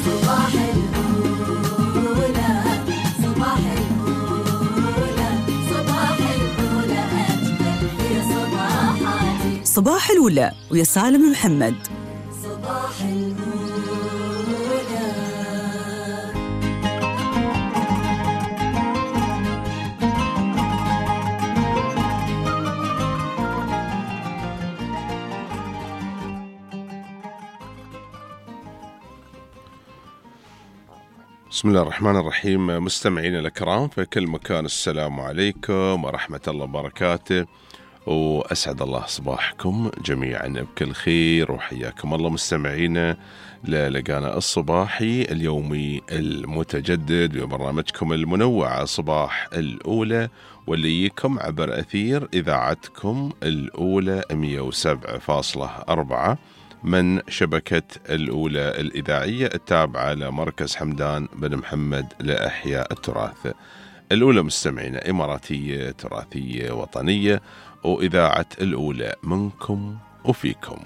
صباح الأولى، صباح الأولى، صباح الأولى أجمل في صباحاتي. صباح الأولى ويا سالم محمد. صباح الأولى. بسم الله الرحمن الرحيم. مستمعينا الكرام في كل مكان، السلام عليكم ورحمة الله وبركاته، وأسعد الله صباحكم جميعا بكل خير، وحياكم الله مستمعينا للقانا الصباحي اليومي المتجدد ببرنامجكم المنوع صباح الأولى، واللي يجيكم عبر أثير إذاعتكم الأولى 107.4 من شبكة الأولى الإذاعية التابعة لمركز حمدان بن محمد لإحياء التراث. الأولى مستمعينا إماراتية تراثية وطنية، وإذاعة الأولى منكم وفيكم.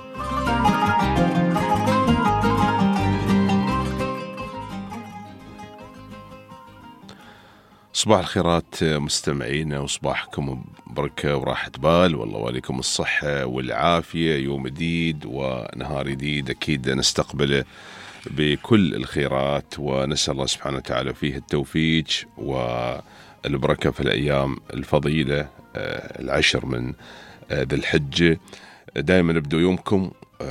صباح الخيرات مستمعينا، وصباحكم بركة وراحة بال، والله وعليكم الصحة والعافية. يوم جديد ونهار جديد أكيد نستقبله بكل الخيرات، ونسأل الله سبحانه وتعالى فيه التوفيق والبركة في الأيام الفضيلة العشر من ذي الحجة. دائما ابدوا يومكم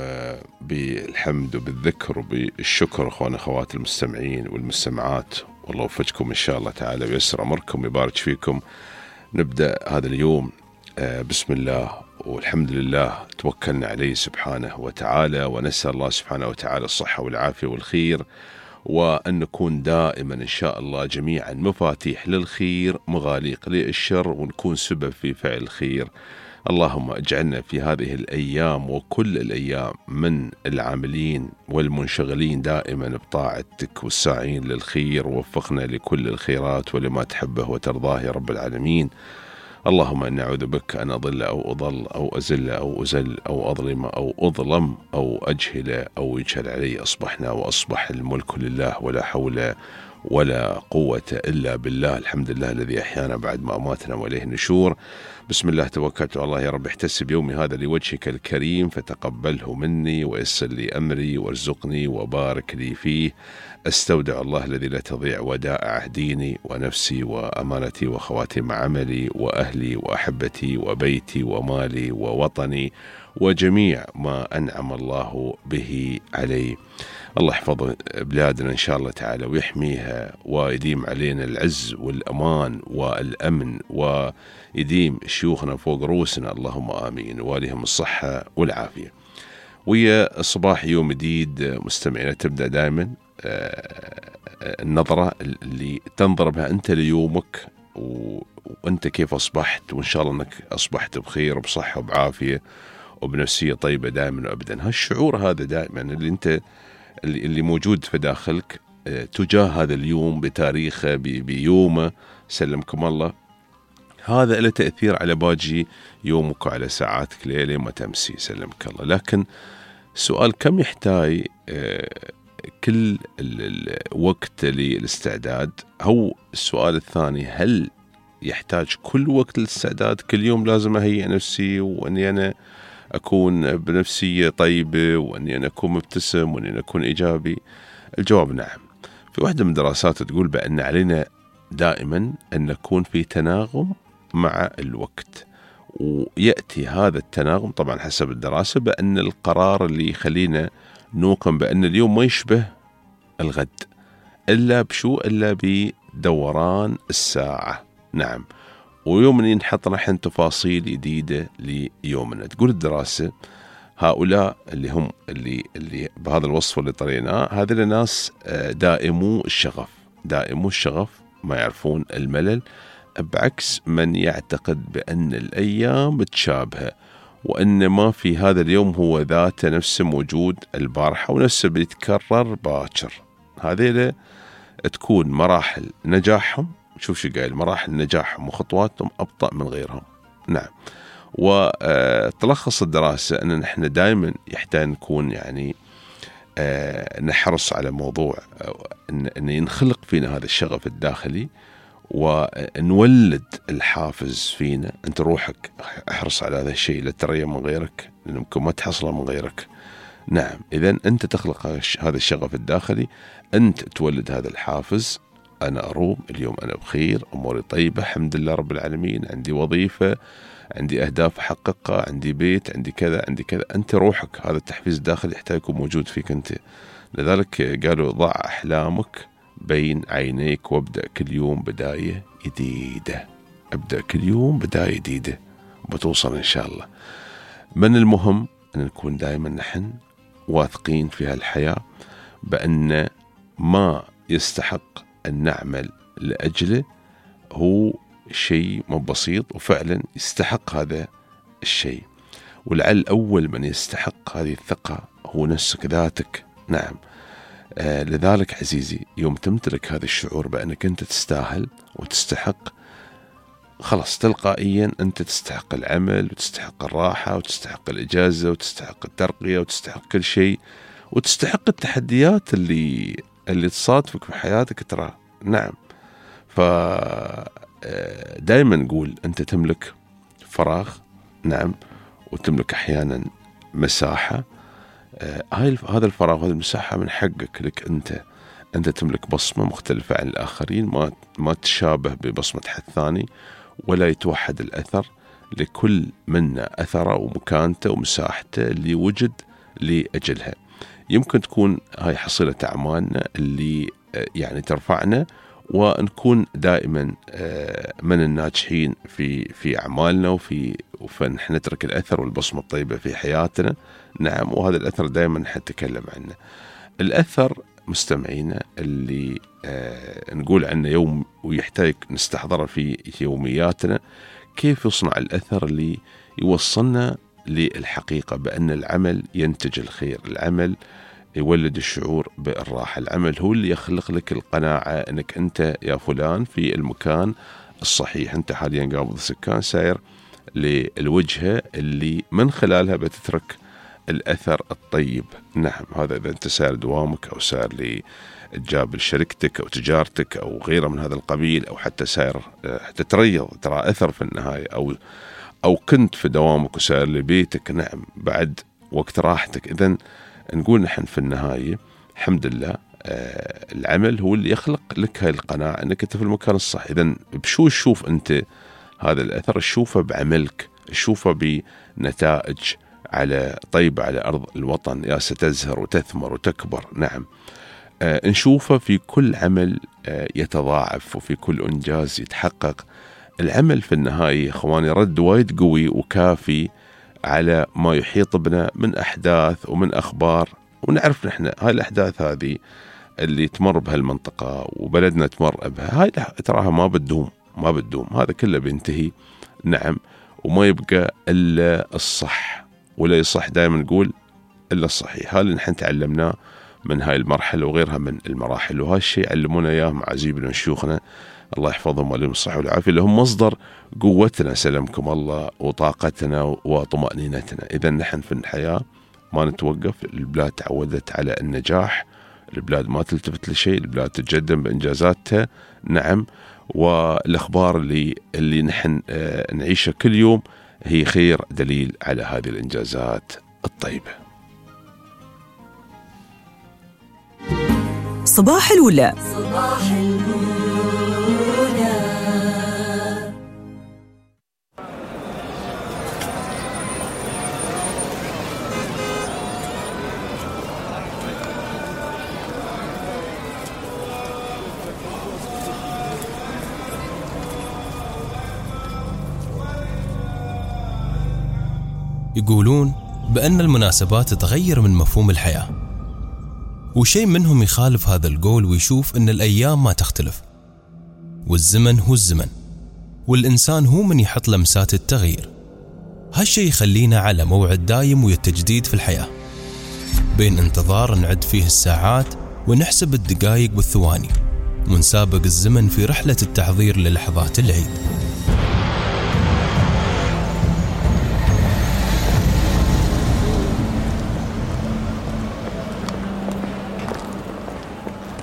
بالحمد وبالذكر وبالشكر أخوان أخوات المستمعين والمستمعات، والله يوفقكم إن شاء الله تعالى ويسر أمركم ويبارك فيكم. نبدأ هذا اليوم بسم الله والحمد لله، توكلنا عليه سبحانه وتعالى، ونسأل الله سبحانه وتعالى الصحة والعافية والخير، وأن نكون دائما إن شاء الله جميعا مفاتيح للخير مغاليق للشر، ونكون سبب في فعل الخير. اللهم اجعلنا في هذه الأيام وكل الأيام من العاملين والمنشغلين دائما بطاعتك والساعين للخير، ووفقنا لكل الخيرات ولما تحبه وترضاه يا رب العالمين. اللهم إني أعوذ بك أن أضل أو أضل أو أزل أو أزل أو أظلم أو أظلم أو أجهل أو يجهل علي. أصبحنا وأصبح الملك لله، ولا حول ولا قوة إلا بالله. الحمد لله الذي أحيانا بعد ما أماتنا وإليه النشور. بسم الله توكلت على الله. يا رب احتسب يومي هذا لوجهك الكريم، فتقبله مني ويسر لي أمري وارزقني وبارك لي فيه. استودع الله الذي لا تضيع ودائع ديني ونفسي وأمانتي وخواتم عملي وأهلي وأحبتي وبيتي ومالي ووطني وجميع ما أنعم الله به علي. الله يحفظ بلادنا إن شاء الله تعالى ويحميها، ويديم علينا العز والأمان والأمن، ويديم شيوخنا فوق رؤوسنا اللهم آمين، والهم الصحة والعافية. ويا الصباح يوم جديد مستمعينا، تبدأ دائما النظرة اللي تنظر بها أنت ليومك، وأنت كيف أصبحت، وإن شاء الله أنك أصبحت بخير وبصحة وبعافية وبنفسية طيبة دائما وأبدا. هالشعور هذا دائما اللي أنت اللي موجود في داخلك تجاه هذا اليوم بتاريخه بيومه سلمكم الله، هذا له تأثير على باقي يومك وعلى ساعاتك ليلة ما تمسي سلمك الله. لكن السؤال كم يحتاج كل الوقت للاستعداد؟ هو السؤال الثاني، هل يحتاج كل وقت للاستعداد؟ كل يوم لازم أهيئ نفسي وأني أنا أكون بنفسية طيبة، وأني أنا أكون مبتسم، وأني أنا أكون إيجابي؟ الجواب نعم. في واحدة من الدراسات تقول بأن علينا دائما أن نكون في تناغم مع الوقت، ويأتي هذا التناغم طبعا حسب الدراسة بأن القرار اللي يخلينا نوقن بأن اليوم ما يشبه الغد إلا بشو؟ إلا بدوران الساعة. نعم، ويوم ينحط نحن تفاصيل جديدة ليومنا. تقول الدراسة هؤلاء اللي هم اللي بهذا الوصف اللي طريناه، هذه الناس دائمو الشغف، ما يعرفون الملل، بعكس من يعتقد بأن الأيام متشابهة، وأن ما في هذا اليوم هو ذاته نفسه موجود البارحة ونفسه بيتكرر باكر. هذه تكون مراحل نجاحهم، شوف شو قايل، مراحل نجاحهم وخطواتهم أبطأ من غيرهم. نعم، وتلخص الدراسة أن نحن دائما يحتاج نكون يعني نحرص على موضوع أن ينخلق فينا هذا الشغف الداخلي ونولد الحافز فينا. أنت روحك احرص على هذا الشيء، لا تريه من غيرك لأنه ممكن ما تحصله من غيرك. نعم، إذن أنت تخلق هذا الشغف الداخلي، أنت تولد هذا الحافز. أنا أروم اليوم، أنا بخير، أموري طيبة الحمد لله رب العالمين، عندي وظيفة، عندي أهداف أحققها، عندي بيت، عندي كذا عندي كذا. أنت روحك هذا التحفيز الداخلي يحتاج يكون موجود فيك أنت. لذلك قالوا ضع أحلامك بين عينيك وابدأ كل يوم بداية جديدة. ابدأ كل يوم بداية جديدة وبتوصل إن شاء الله. من المهم أن نكون دائما نحن واثقين في هالحياة بأن ما يستحق أن نعمل لأجله هو شيء مو بسيط، وفعلا يستحق هذا الشيء. ولعل أول من يستحق هذه الثقة هو نفسك ذاتك. نعم، لذلك عزيزي يوم تمتلك هذا الشعور بأنك أنت تستاهل وتستحق، خلاص تلقائيا أنت تستحق العمل وتستحق الراحة وتستحق الإجازة وتستحق الترقية وتستحق كل شيء، وتستحق التحديات اللي تصادفك في حياتك ترى. نعم، فدائما نقول أنت تملك فراغ، نعم، وتملك أحيانا مساحة. هذا الفراغ وهذه المساحة من حقك لك أنت تملك بصمة مختلفة عن الآخرين، ما تشابه ببصمة حد ثاني، ولا يتوحد الأثر. لكل منا أثره ومكانته ومساحته اللي وجد لأجلها. يمكن تكون هاي حصيلة أعمالنا اللي يعني ترفعنا، ونكون دائما من الناجحين في أعمالنا فنحن نترك الأثر والبصمة الطيبة في حياتنا. نعم، وهذا الأثر دائما حنتكلم عنه. الأثر مستمعينا اللي نقول عنه يوم ويحتاج نستحضره في يومياتنا، كيف يصنع الأثر اللي يوصلنا للحقيقة بأن العمل ينتج الخير، العمل يولد الشعور بالراحة، العمل هو اللي يخلق لك القناعة أنك أنت يا فلان في المكان الصحيح. أنت حاليا قابض السكان ساير للوجهة اللي من خلالها بتترك الأثر الطيب. نعم، هذا إذا أنت ساير دوامك أو ساير لجاب شركتك أو تجارتك أو غيره من هذا القبيل، أو حتى ساير حتى تريض، ترى أثر في النهاية، أو كنت في دوامك وساير لبيتك، نعم، بعد وقت راحتك. إذن نقول نحن في النهاية الحمد لله العمل هو اللي يخلق لك هاي القناعة أنك أنت في المكان الصح. إذن بشو تشوف أنت هذا الأثر؟ تشوفه بعملك، تشوفه بنتائج على طيبة على أرض الوطن، يا ستزهر وتثمر وتكبر. نعم، نشوفه في كل عمل يتضاعف وفي كل إنجاز يتحقق. العمل في النهاية إخواني رد وايد قوي وكافي على ما يحيط بنا من أحداث ومن أخبار. ونعرف نحن هاي الأحداث هذه اللي تمر بهالمنطقة وبلدنا تمر بها، هاي تراها ما بتدوم، هذا كله بينتهي. نعم، وما يبقى إلا الصح، ولا يصح دائما نقول إلا الصحيح. هذا اللي نحن تعلمناه من هاي المرحلة وغيرها من المراحل، وهذا الشيء علمونا إياه معازيبنا وشيوخنا الله يحفظهم ولهم الصحة والعافية، اللي هم مصدر قوتنا سلمكم الله وطاقتنا وطمأنينتنا. إذا نحن في الحياة ما نتوقف. البلاد تعودت على النجاح، البلاد ما تلتفت لشيء، البلاد تتقدم بإنجازاتها. نعم، والأخبار اللي نحن نعيشها كل يوم هي خير دليل على هذه الإنجازات الطيبة. صباح الولا. صباح الولا. يقولون بأن المناسبات تغير من مفهوم الحياة، وشيء منهم يخالف هذا القول ويشوف أن الأيام ما تختلف، والزمن هو الزمن، والإنسان هو من يحط لمسات التغيير. هالشيء يخلينا على موعد دايم ويا التجديد في الحياة، بين انتظار نعد فيه الساعات ونحسب الدقائق والثواني، ونسابق الزمن في رحلة التحضير للحظات العيد.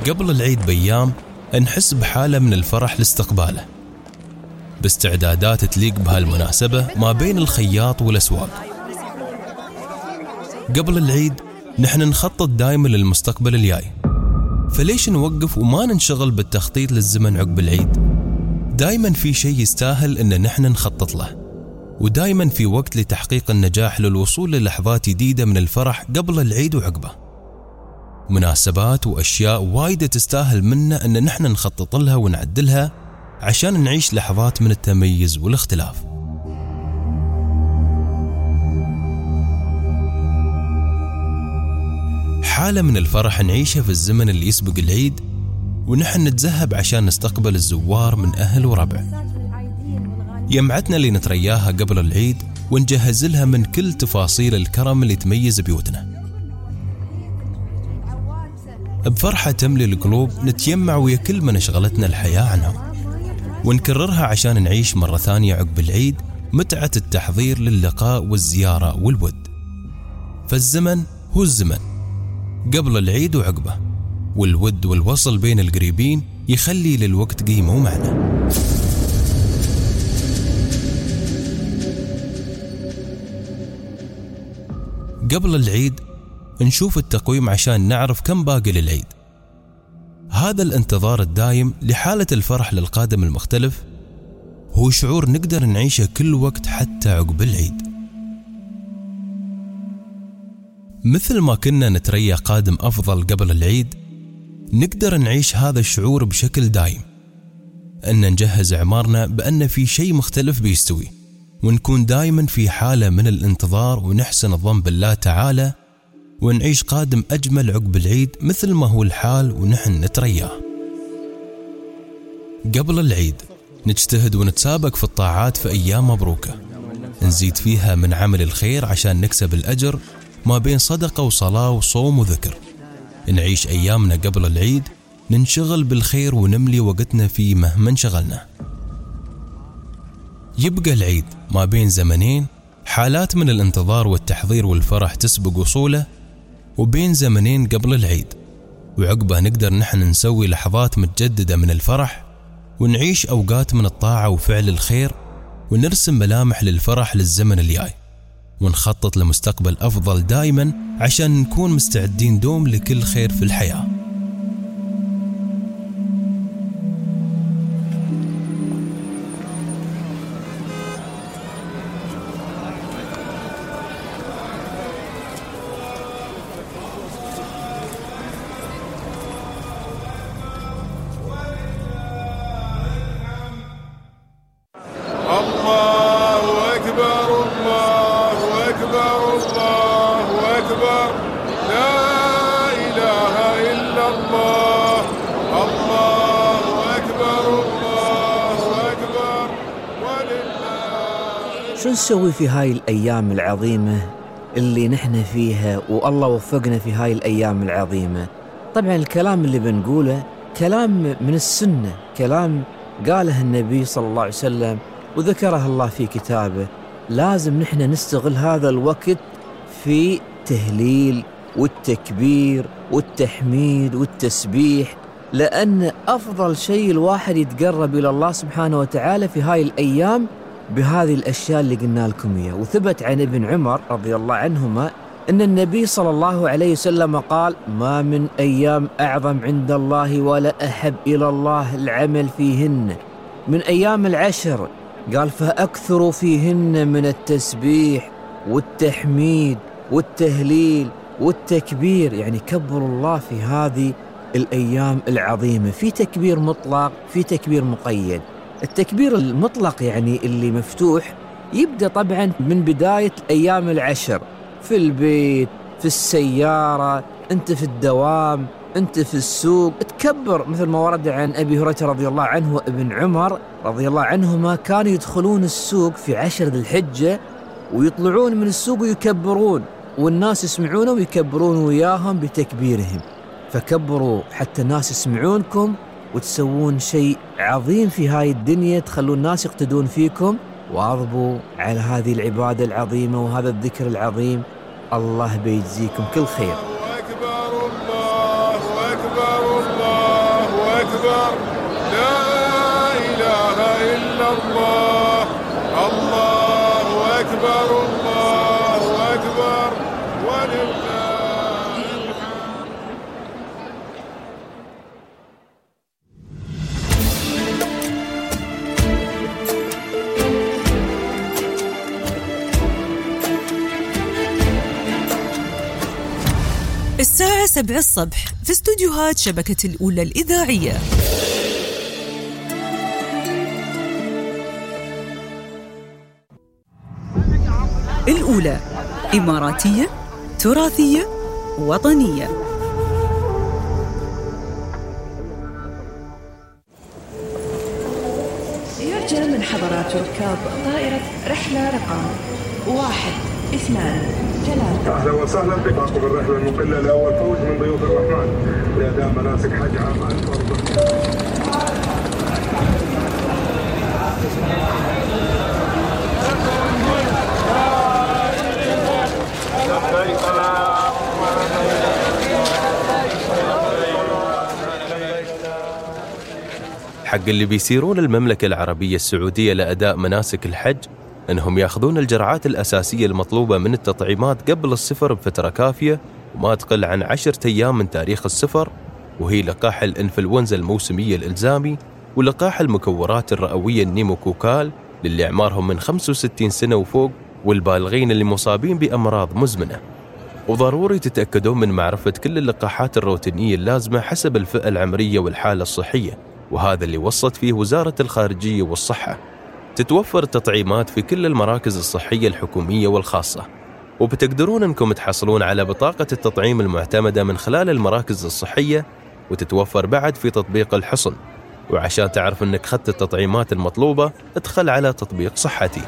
قبل العيد بأيام نحس بحالة من الفرح لاستقباله، باستعدادات تليق بهالمناسبة ما بين الخياط والأسواق. قبل العيد نحن نخطط دائما للمستقبل الجاي، فليش نوقف وما ننشغل بالتخطيط للزمن عقب العيد؟ دائما في شيء يستاهل ان نحن نخطط له، ودائما في وقت لتحقيق النجاح للوصول للحظات جديدة من الفرح قبل العيد وعقبه. مناسبات وأشياء وايدة تستاهل منا ان نحن نخطط لها ونعدلها عشان نعيش لحظات من التميز والاختلاف. حالة من الفرح نعيشها في الزمن اللي يسبق العيد، ونحن نتذهب عشان نستقبل الزوار من أهل وربع. يمعتنا اللي نترياها قبل العيد ونجهز لها من كل تفاصيل الكرم اللي تميز بيوتنا. بفرحة تملي القلوب نتيمع ويا كل من شغلتنا الحياة عنهم، ونكررها عشان نعيش مرة ثانية عقب العيد متعة التحضير للقاء والزيارة والود. فالزمن هو الزمن قبل العيد وعقبه، والود والوصل بين القريبين يخلي للوقت قيمة ومعنى. قبل العيد نشوف التقويم عشان نعرف كم باقي للعيد. هذا الانتظار الدايم لحالة الفرح للقادم المختلف هو شعور نقدر نعيشه كل وقت حتى عقب العيد. مثل ما كنا نتريا قادم أفضل قبل العيد، نقدر نعيش هذا الشعور بشكل دايم، أن نجهز أعمارنا بأن في شيء مختلف بيستوي، ونكون دايما في حالة من الانتظار ونحسن الظن بالله تعالى، ونعيش قادم أجمل عقب العيد مثل ما هو الحال ونحن نترياه. قبل العيد نجتهد ونتسابق في الطاعات في أيام مبروكة، نزيد فيها من عمل الخير عشان نكسب الأجر ما بين صدقة وصلاة وصوم وذكر. نعيش أيامنا قبل العيد ننشغل بالخير ونملي وقتنا فيه مهما انشغلنا. يبقى العيد ما بين زمنين، حالات من الانتظار والتحضير والفرح تسبق وصوله، وبين زمنين قبل العيد وعقبه نقدر نحن نسوي لحظات متجددة من الفرح، ونعيش أوقات من الطاعة وفعل الخير، ونرسم ملامح للفرح للزمن الجاي، ونخطط لمستقبل أفضل دائما عشان نكون مستعدين دوم لكل خير في الحياة. شو نسوي في هاي الأيام العظيمة اللي نحن فيها والله وفقنا في هاي الأيام العظيمة؟ طبعا الكلام اللي بنقوله كلام من السنة، كلام قاله النبي صلى الله عليه وسلم وذكره الله في كتابه. لازم نحن نستغل هذا الوقت في تهليل والتكبير والتحميد والتسبيح، لأن أفضل شيء الواحد يتقرب إلى الله سبحانه وتعالى في هاي الأيام بهذه الأشياء اللي قلنا لكم إياها. وثبت عن ابن عمر رضي الله عنهما أن النبي صلى الله عليه وسلم قال: ما من أيام أعظم عند الله ولا أحب إلى الله العمل فيهن من أيام العشر، قال: فأكثروا فيهن من التسبيح والتحميد والتهليل والتكبير. يعني كبروا الله في هذه الأيام العظيمة، في تكبير مطلق، في تكبير مقيد. التكبير المطلق يعني اللي مفتوح يبدأ طبعا من بداية أيام العشر، في البيت، في السيارة، أنت في الدوام، أنت في السوق، تكبر مثل ما ورد عن أبي هريرة رضي الله عنه وابن عمر رضي الله عنهما كانوا يدخلون السوق في 10 ذي الحجة ويطلعون من السوق ويكبرون، والناس يسمعون ويكبرون وياهم بتكبيرهم. فكبروا حتى الناس يسمعونكم وتسوون شيء عظيم في هاي الدنيا، تخلون الناس يقتدون فيكم، واظبوا على هذه العبادة العظيمة وهذا الذكر العظيم. الله بيجزيكم كل خير. الله أكبر، الله أكبر، الله الله الله أكبر الله أكبر ولله الحمد. الساعة 7 الصبح في استوديوهات شبكة الأولى الإذاعية. الأولى إماراتية، تراثية، وطنية. يرجى من حضرات ركاب طائرة رحلة رقم 1 2 3. أهلا وسهلا بك راكب الرحلة المقلة لأول فوج من ضيوف الرحمن لأداء مناسك حج عام 2014. حق اللي بيسيرون المملكة العربية السعودية لأداء مناسك الحج أنهم يأخذون الجرعات الأساسية المطلوبة من التطعيمات قبل السفر بفترة كافية وما تقل عن 10 أيام من تاريخ السفر، وهي لقاح الإنفلونزا الموسمية الإلزامي ولقاح المكورات الرئوية النيموكوكال للي أعمارهم من 65 سنة وفوق والبالغين اللي مصابين بأمراض مزمنة. وضروري تتأكدون من معرفة كل اللقاحات الروتينية اللازمة حسب الفئة العمرية والحالة الصحية، وهذا اللي وصت فيه وزارة الخارجية والصحة. تتوفر التطعيمات في كل المراكز الصحية الحكومية والخاصة، وبتقدرون أنكم تحصلون على بطاقة التطعيم المعتمدة من خلال المراكز الصحية، وتتوفر بعد في تطبيق الحصن. وعشان تعرف أنك خدت التطعيمات المطلوبة ادخل على تطبيق صحتي.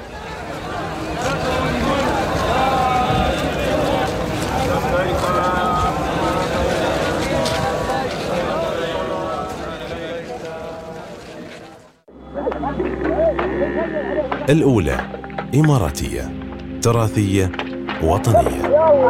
الأولى إماراتية، تراثية، وطنية.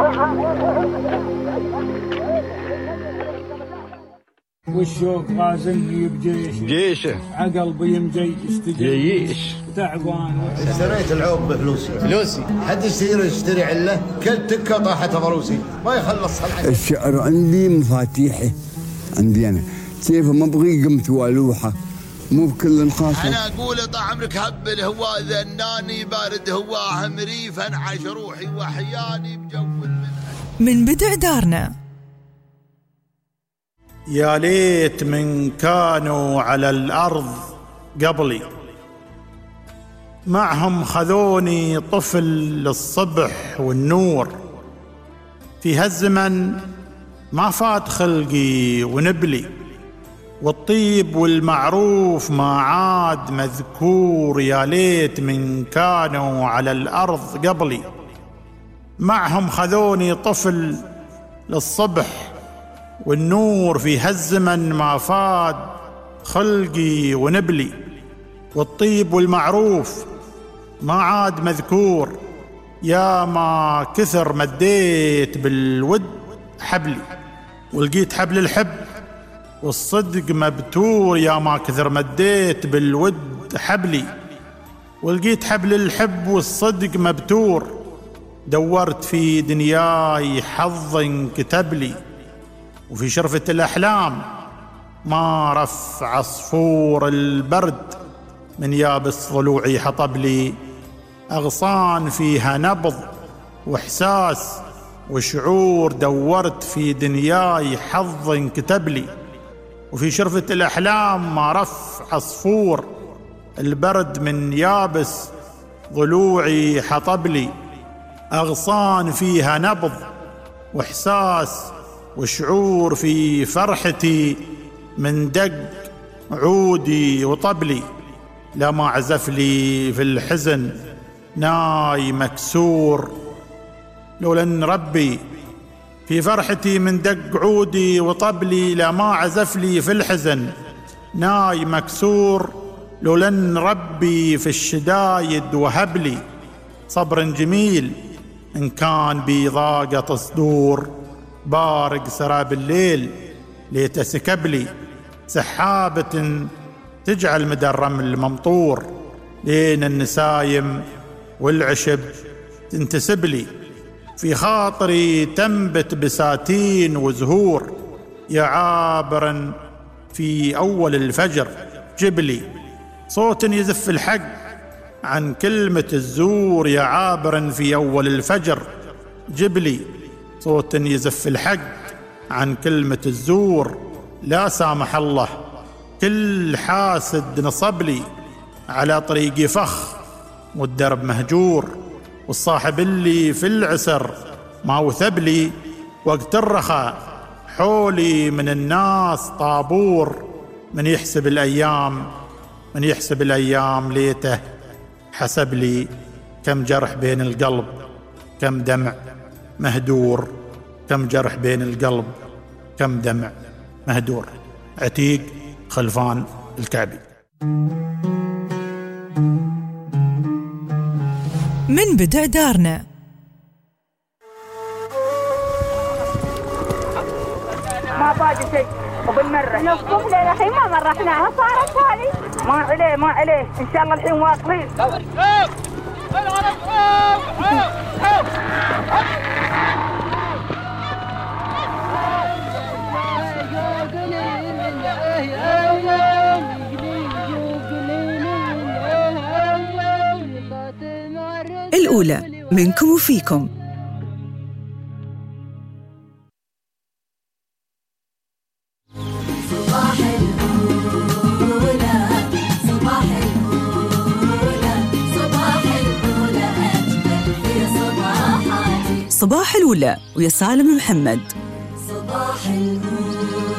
والشوق غازل بجيش جيشه عقل بيمجي جيش تعبان. اشتريت العوب بفلوسي حد يشتري عله كل تكه طاحت ضروسي ما يخلص صلحه. الشعر عندي مفاتيحه عندي انا كيف ما ابغي قمت والوحه مو بكل خاصه. انا اقول طال عمرك هبل هو ذناني بارد هو مريفا عاش روحي وحياني بجو من بدء دارنا. يا ليت من كانوا على الأرض قبلي معهم خذوني طفل للصبح والنور. في هالزمن ما فات خلقي ونبلي والطيب والمعروف ما عاد مذكور. يا ليت من كانوا على الأرض قبلي معهم خذوني طفل للصبح والنور. في هالزمن ما فاد خلقي ونبلي والطيب والمعروف ما عاد مذكور. يا ما كثر مديت بالود حبلي ولقيت حبل الحب والصدق مبتور. يا ما كثر مديت بالود حبلي ولقيت حبل الحب والصدق مبتور. دورت في دنياي حظ كتب لي وفي شرفة الأحلام ما رفع عصفور البرد من يابس ضلوعي حطب لي. أغصان فيها نبض وإحساس وشعور. دورت في دنياي حظ كتب لي وفي شرفة الأحلام ما رفع عصفور البرد من يابس ضلوعي حطب لي. أغصان فيها نبض وإحساس وشعور. في فرحتي من دق عودي وطبلي لما عزف لي في الحزن ناي مكسور. لولا ان ربي في فرحتي من دق عودي وطبلي لما عزف لي في الحزن ناي مكسور. لولا ان ربي في الشدايد وهب لي صبر جميل ان كان بي ضاقة صدور. بارق سراب الليل ليت سكب لي سحابة تجعل مدى الرمل ممطور. لين النسايم والعشب تنتسب لي، في خاطري تنبت بساتين وزهور، يا عابرا في أول الفجر جبلي صوت يزف الحق عن كلمة الزور، يا عابرا في أول الفجر جبلي صوت يزف الحق عن كلمة الزور. لا سامح الله كل حاسد نصب لي على طريقي فخ والدرب مهجور، والصاحب اللي في العسر ما وثب لي وقت الرخاء حولي من الناس طابور. من يحسب الأيام ليته حسب لي كم جرح بين القلب كم دمع مهدور، كم جرح بين القلب كم دمع مهدور. عتيق خلفان الكعبي. من بدء دارنا ما باقي شيء وبالمرة نصف ليلة الحين ما مرحناها صارت هذه ما عليه إن شاء الله الحين واصلين. الأولى منكم وفيكم. صباح الأولى ويا سالم محمد. صباح الأولى.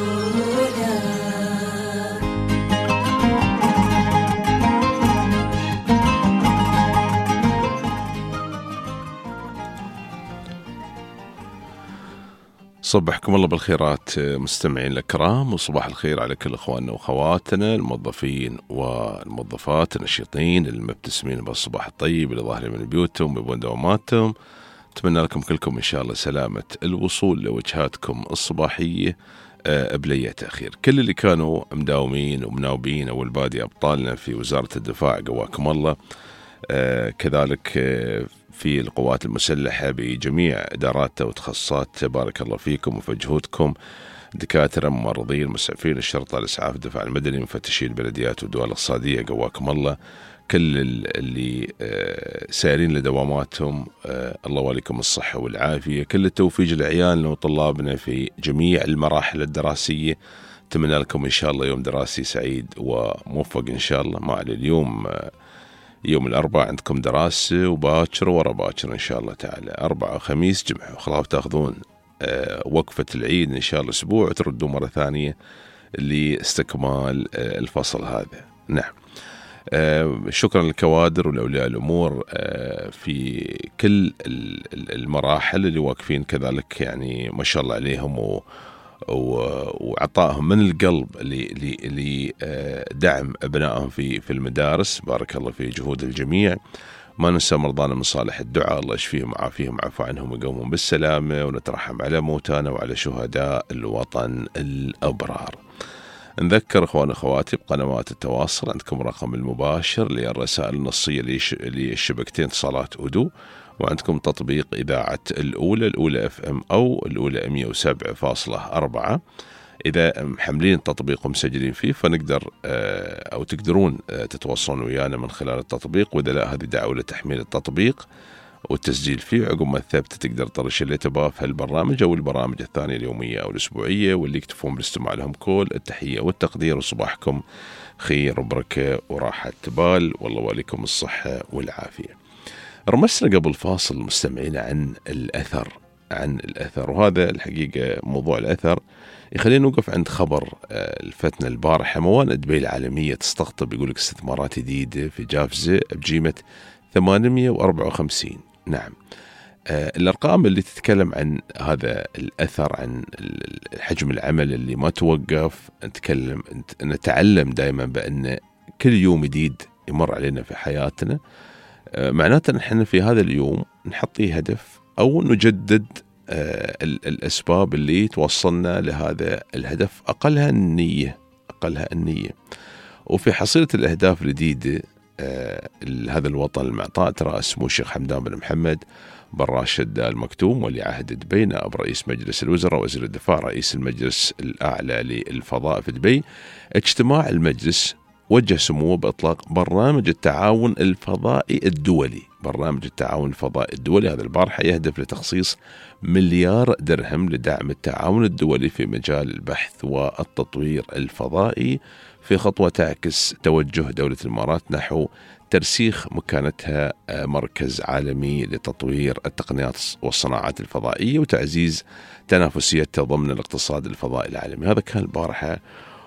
صبحكم الله بالخيرات مستمعين الكرام، وصباح الخير على كل اخواننا واخواتنا الموظفين والموظفات النشيطين المبتسمين بالصباح الطيب اللي ظاهرين من بيوتهم ويبون دواماتهم. أتمنى لكم كلكم إن شاء الله سلامة الوصول لوجهاتكم الصباحية بلي تأخير. كل اللي كانوا مداومين ومناوبين أول بادي أبطالنا في وزارة الدفاع قواكم الله، كذلك في القوات المسلحة بجميع إداراتها وتخصصات، بارك الله فيكم وفي جهودكم. دكاترة، ممرضين، مسعفين الشرطة، الإسعاف، الدفاع المدني، مفتشين البلديات والدول الاقتصادية قواكم الله. كل اللي سائرين لدواماتهم الله وليكم الصحة والعافية. كل التوفيق لعيالنا وطلابنا في جميع المراحل الدراسية. أتمنى لكم إن شاء الله يوم دراسي سعيد وموفق إن شاء الله. مع اليوم يوم الأربعاء عندكم دراسة وباكر ورا باكر إن شاء الله تعالى، أربعاء وخميس جمعة، وخلاص تأخذون وقفة العيد إن شاء الله أسبوع وتردوا مرة ثانية لاستكمال الفصل هذا. نعم، شكرا للكوادر والأولياء الأمور في كل المراحل اللي واقفين كذلك، يعني ما شاء الله عليهم وعطائهم من القلب لدعم أبنائهم في المدارس. بارك الله في جهود الجميع. ما ننسى مرضانا من صالح الدعاء، الله يشفيهم وعافيهم وعفو عنهم ويقومون بالسلامة، ونترحم على موتانا وعلى شهداء الوطن الأبرار. نذكر أخوان أخواتي بقنوات التواصل، عندكم رقم المباشر للرسائل النصية للشبكتين اتصالات أودو، وعندكم تطبيق إذاعة الأولى FM أو الأولى 107.4. إذا محملين التطبيق ومسجلين فيه فنقدر أو تقدرون تتواصلون ويانا من خلال التطبيق، وإذا لا هذه دعوة لتحميل التطبيق والتسجيل فيه. عقب ما الثبت تقدر ترش اللي تباه في هالبرنامج أو البرامج الثانية اليومية أو الأسبوعية، واللي يكتفون بالاستماع لهم كل التحية والتقدير، وصباحكم خير وبركة وراحة بال، والله وليكم الصحة والعافية. رمسنا قبل فاصل مستمعين عن الأثر، وهذا الحقيقة موضوع الأثر يخلينا نوقف عند خبر الفتنة البارحة. موانئ دبي العالمية تستقطب يقولك استثمارات جديدة في جافزة بقيمة 854. نعم، الأرقام اللي تتكلم عن هذا الأثر، عن حجم العمل اللي ما توقف. نتعلم دائما بأن كل يوم جديد يمر علينا في حياتنا معناته نحن في هذا اليوم نحطي هدف أو نجدد الأسباب اللي توصلنا لهذا الهدف، أقلها النية. وفي حصيلة الأهداف الجديدة هذا الوطن المعطاء ترى سمو الشيخ حمدان بن محمد بن راشد آل مكتوم ولي عهد دبي، نائب رئيس مجلس الوزراء، وزير الدفاع، رئيس المجلس الأعلى للفضاء في دبي. اجتماع المجلس وجه سموه بإطلاق برنامج التعاون الفضائي الدولي. برنامج التعاون الفضائي الدولي هذا البارحة يهدف لتخصيص مليار درهم لدعم التعاون الدولي في مجال البحث والتطوير الفضائي، في خطوة تعكس توجه دولة الإمارات نحو ترسيخ مكانتها مركز عالمي لتطوير التقنيات والصناعات الفضائية وتعزيز تنافسيتها ضمن الاقتصاد الفضائي العالمي. هذا كان البارحة،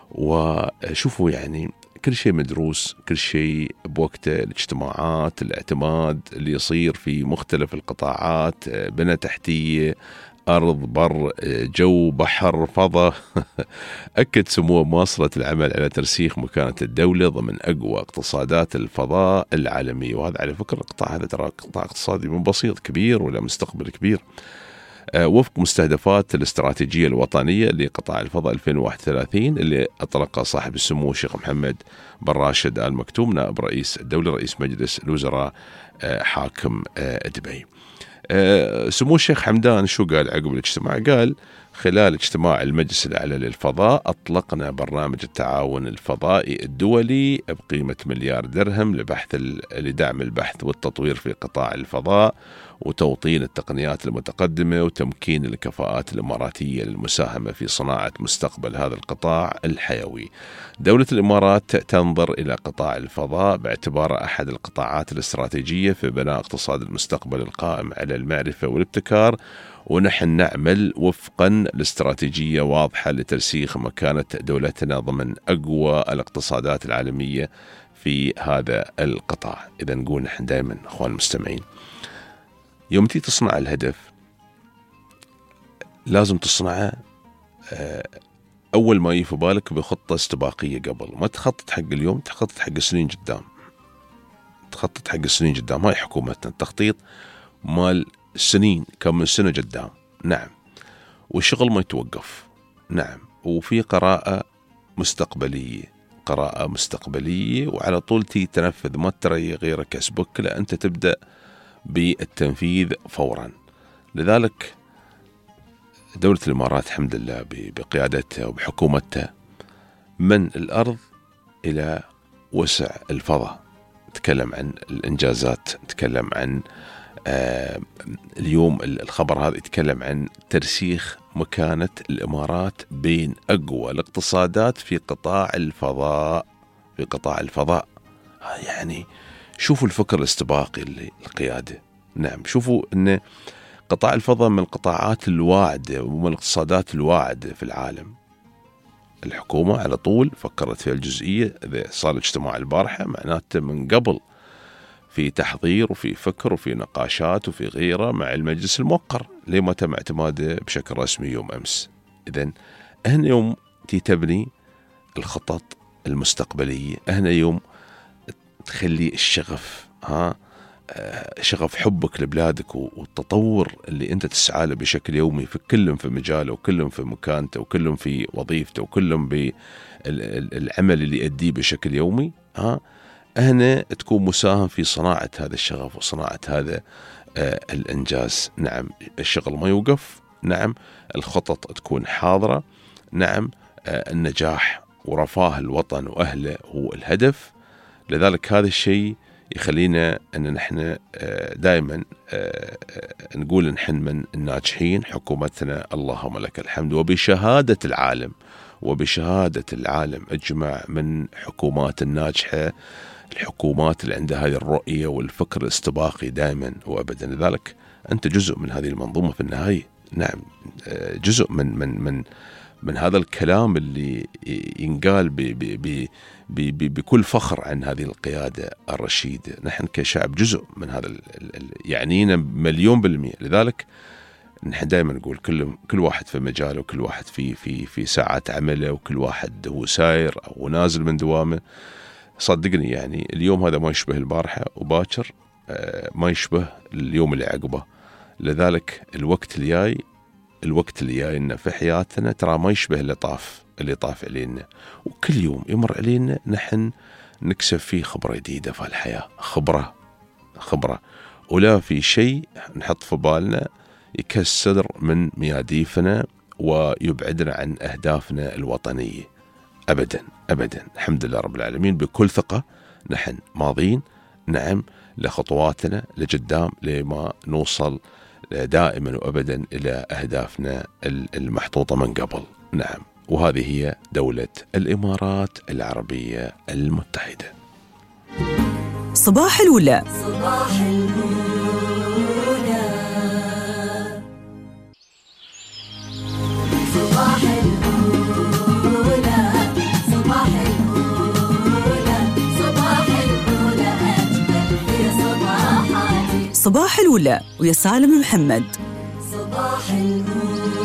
وشوفوا يعني كل شيء مدروس، كل شيء بوقته، الاجتماعات، الاعتماد اللي يصير في مختلف القطاعات، بنى تحتية، أرض، بر، جو، بحر، فضاء. أكد سموه مواصلة العمل على ترسيخ مكانة الدولة ضمن أقوى اقتصادات الفضاء العالمية. وهذا على فكرة القطاع هذا ترى قطاع اقتصادي من بسيط كبير ولا مستقبل كبير، وفق مستهدفات الاستراتيجية الوطنية لقطاع الفضاء 2031 اللي أطلقها صاحب السمو الشيخ محمد بن راشد آل مكتوم، نائب رئيس الدولة، رئيس مجلس الوزراء، حاكم دبي. سمو الشيخ حمدان شو قال عقب الاجتماع؟ قال: خلال اجتماع المجلس الأعلى للفضاء أطلقنا برنامج التعاون الفضائي الدولي بقيمة مليار درهم لدعم البحث والتطوير في قطاع الفضاء وتوطين التقنيات المتقدمة وتمكين الكفاءات الإماراتية للمساهمة في صناعة مستقبل هذا القطاع الحيوي. دولة الإمارات تنظر إلى قطاع الفضاء باعتباره أحد القطاعات الاستراتيجية في بناء اقتصاد المستقبل القائم على المعرفة والابتكار، ونحن نعمل وفقا لاستراتيجية واضحة لترسيخ مكانة دولتنا ضمن أقوى الاقتصادات العالمية في هذا القطاع. إذا نقول نحن دائما أخوان المستمعين، يوم تيجي تصنع الهدف لازم تصنعه أول ما يجي في بالك بخطة استباقية، قبل ما تخطط حق اليوم تخطط حق سنين قدام، تخطط حق سنين قدام. هاي حكومتنا التخطيط مال سنين، كم من سنة قدام. نعم، والشغل ما يتوقف. نعم، وفي قراءة مستقبلية وعلى طول تي تنفذ، ما ترى غيرك يسبك، لا أنت تبدأ بالتنفيذ فورا. لذلك دولة الإمارات الحمد لله بقيادتها وبحكومتها من الأرض إلى وسع الفضاء. تكلم عن الإنجازات، تكلم عن اليوم الخبر هذا يتكلم عن ترسيخ مكانة الإمارات بين أقوى الاقتصادات في قطاع الفضاء. يعني شوفوا الفكر الاستباقي للقيادة. نعم، شوفوا أن قطاع الفضاء من القطاعات الواعدة ومن الاقتصادات الواعدة في العالم. الحكومة على طول فكرت في الجزئية. إذا صار اجتماع البارحة معناته من قبل في تحضير وفي فكر وفي نقاشات وفي غيره مع المجلس الموقر، ليه ما تم اعتماده بشكل رسمي يوم أمس. إذن هنا يوم تبني الخطط المستقبلية، هنا يوم تخلي الشغف، شغف حبك لبلادك والتطور اللي أنت تسعى له بشكل يومي، في كلهم في مجاله وكلهم في مكانته وكلهم في وظيفته وكلهم بالعمل اللي يؤديه بشكل يومي. هنا تكون مساهم في صناعة هذا الشغف وصناعة هذا الإنجاز. نعم، الشغل ما يوقف. نعم، الخطط تكون حاضرة. نعم، النجاح ورفاه الوطن وأهله هو الهدف. لذلك هذا الشيء يخلينا أن نحن دائما نقول نحن من الناجحين. حكومتنا اللهم لك الحمد، وبشهادة العالم أجمع من حكومات الناجحة، الحكومات اللي عندها هذه الرؤية والفكر الاستباقي دائما وأبدا. لذلك أنت جزء من هذه المنظومة في النهاية. نعم، جزء من هذا الكلام اللي ينقال بكل فخر عن هذه القيادة الرشيدة. نحن كشعب جزء من هذا، يعنينا 1,000,000%. لذلك نحن دائما نقول كل واحد في مجاله، وكل واحد في ساعات عمله، وكل واحد هو ساير أو نازل من دوامه. صدقني يعني اليوم هذا ما يشبه البارحة، وباكر ما يشبه اليوم اللي عقبه. لذلك الوقت اللي جاي لنا في حياتنا ترى ما يشبه اللي طاف علينا، وكل يوم يمر علينا نحن نكسب فيه خبرة جديدة في الحياة، خبرة، ولا في شيء نحط في بالنا يكسر من مياديفنا ويبعدنا عن أهدافنا الوطنية أبدا أبدا. الحمد لله رب العالمين، بكل ثقة نحن ماضين نعم لخطواتنا لقدام لما نوصل دائما وأبدا إلى أهدافنا المحطوطة من قبل. نعم، وهذه هي دولة الإمارات العربية المتحدة. صباح الأولى. صباح الأولى. صباح الأولى. صباح الأولى. صباح الأولى أجمل في صباحاتي. صباح الأولى ويا سالم محمد. صباح الأولى.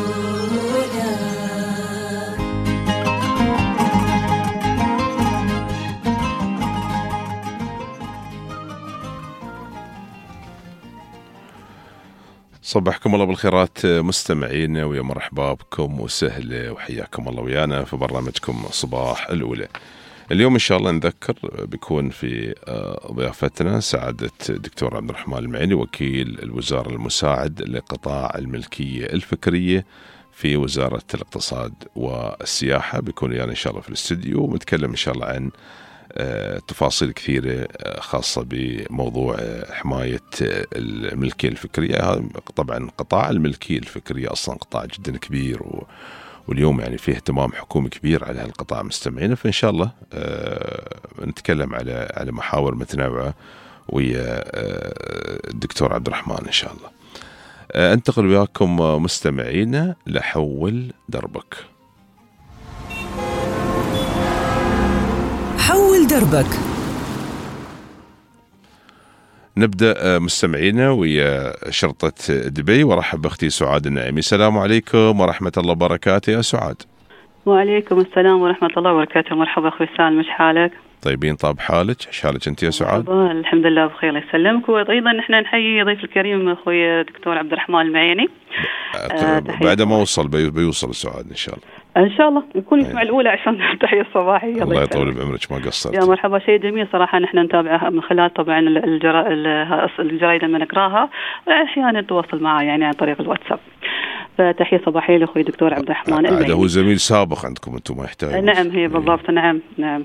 صبحكم الله بالخيرات مستمعينا، ويا مرحبا بكم وسهلا وحياكم الله ويانا في برنامجكم صباح الأولى. اليوم إن شاء الله نذكر بيكون في ضيافتنا سعادة الدكتور عبد الرحمن المعيني، وكيل الوزارة المساعد لقطاع الملكية الفكرية في وزارة الاقتصاد والسياحة. بيكون يعني إن شاء الله في الاستوديو، ونتكلم إن شاء الله عن تفاصيل كثيرة خاصة بموضوع حماية الملكية الفكرية. هذا طبعا قطاع الملكية الفكرية أصلا قطاع جدا كبير، واليوم يعني فيه اهتمام حكومي كبير على هالقطاع مستمعين. فإن شاء الله نتكلم على محاور متنوعة ويا الدكتور عبد الرحمن إن شاء الله. أنتقل وياكم مستمعينا لحول دربك. حول دربك. نبدأ مستمعينا ويا شرطة دبي، ورحب بأختي سعاد النعيمي. السلام عليكم ورحمة الله وبركاته يا سعاد. وعليكم السلام ورحمة الله وبركاته. مرحبا أخوي سالم، مش حالك؟ طيبين، طاب حالك؟ حالك أنت يا سعاد؟ الحمد لله بخير، الله يسلمك. وأيضا نحن نحيي ضيف الكريم أخوي دكتور عبد الرحمن المعيني. بعد ما وصل بيوصل سعاد إن شاء الله. إن شاء الله يكون يسمع الأولى عشان التحية الصباحية. الله يطول بعمرك، ما قصرت. يا مرحبا، شيء جميل صراحة. نحن نتابعها من خلال طبعا الجرائد لما نقراها، أحيانا نتواصل معها يعني عن طريق الواتساب. فتحية صباحية لأخوي دكتور عبد الرحمن. هذا هو زميل سابق عندكم أنتم، ما يحتاج. نعم هي بالضبط. نعم.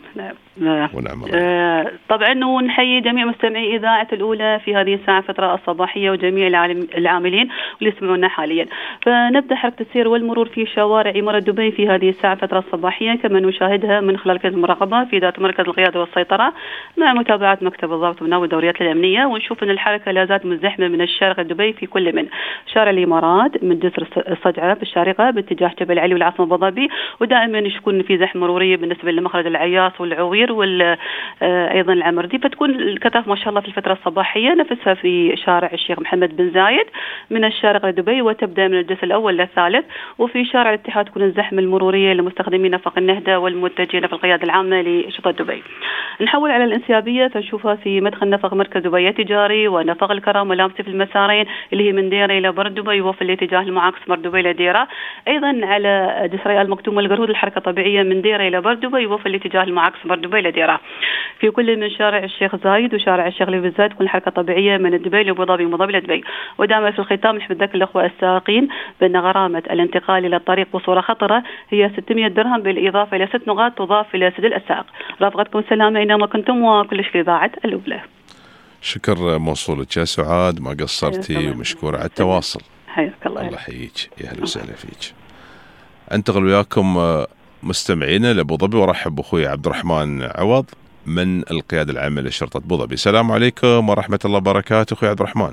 ونعم. طبعا ونحيي جميع مستمعي إذاعة الأولى في هذه الساعة فترة الصباحية، وجميع العاملين واللي يسمعونا حاليا. فنبدأ حركة السير والمرور في شوارع إمارة دبي في هذه الساعة فترة الصباحية، كما نشاهدها من خلال كاميرا المراقبة في ذات مركز القيادة والسيطرة مع متابعة مكتب الضبط وناوي الدوريات الأمنية. ونشوف أن الحركة لا زالت مزدحمة من الشارقة دبي في كل من شارع الإمارات من جسر الصجعة بالشارقة باتجاه جبل علي والعاصمة أبو ظبي، ودائما يكون في زحمة مرورية بالنسبة لمخرج العياص والعوير أيضا العمردي. فتكون الكثافة ما شاء الله في الفترة الصباحية نفسها في شارع الشيخ محمد بن زايد من الشارقة لدبي، وتبدأ من الجسر الأول للثالث. وفي شارع الاتحاد تكون الزحمة المرورية لمستخدمين نفق النهدة والمتجهين في القيادة العامة لشرطة دبي. نحول على الانسيابية فنشوفها في مدخل نفق مركز دبي التجاري ونفق الكرم ولامسي في المسارين اللي هي من ديرة إلى بر دبي وفي الاتجاه المعاكس مر دبي إلى ديرة. أيضا على جسر المكتوم والقرود الحركة طبيعية من ديرة إلى بر دبي وفي الاتجاه المعاكس مر دبي إلى ديرة. في كل من شارع الشيخ زايد وشارع الشيخ ليفي زايد تكون الحركة طبيعية من دبي لأبو ظبي وأبو ظبي لدبي. ودائما في الختام نحب نذكر الأخوة السائقين بأن غرامة الانتقال إلى الطريق بصورة خطرة هي 600 درهم بالإضافة إلى 6 نقاط تضاف إلى سجل السائق. رافقتكم سلامة أينما كنتم وكل شيء إذاعة الأولى. شكر موصولك يا سعاد، ما قصرتي، ومشكور على التواصل. حياك الله. الله يحييك، يا اهلا وسهلا فيك. انتقل وياكم مستمعينا لأبو ظبي، ورحب بأخوي عبد الرحمن عوض من القيادة العامة لشرطة أبو ظبي. السلام عليكم ورحمة الله وبركاته أخوي عبد الرحمن.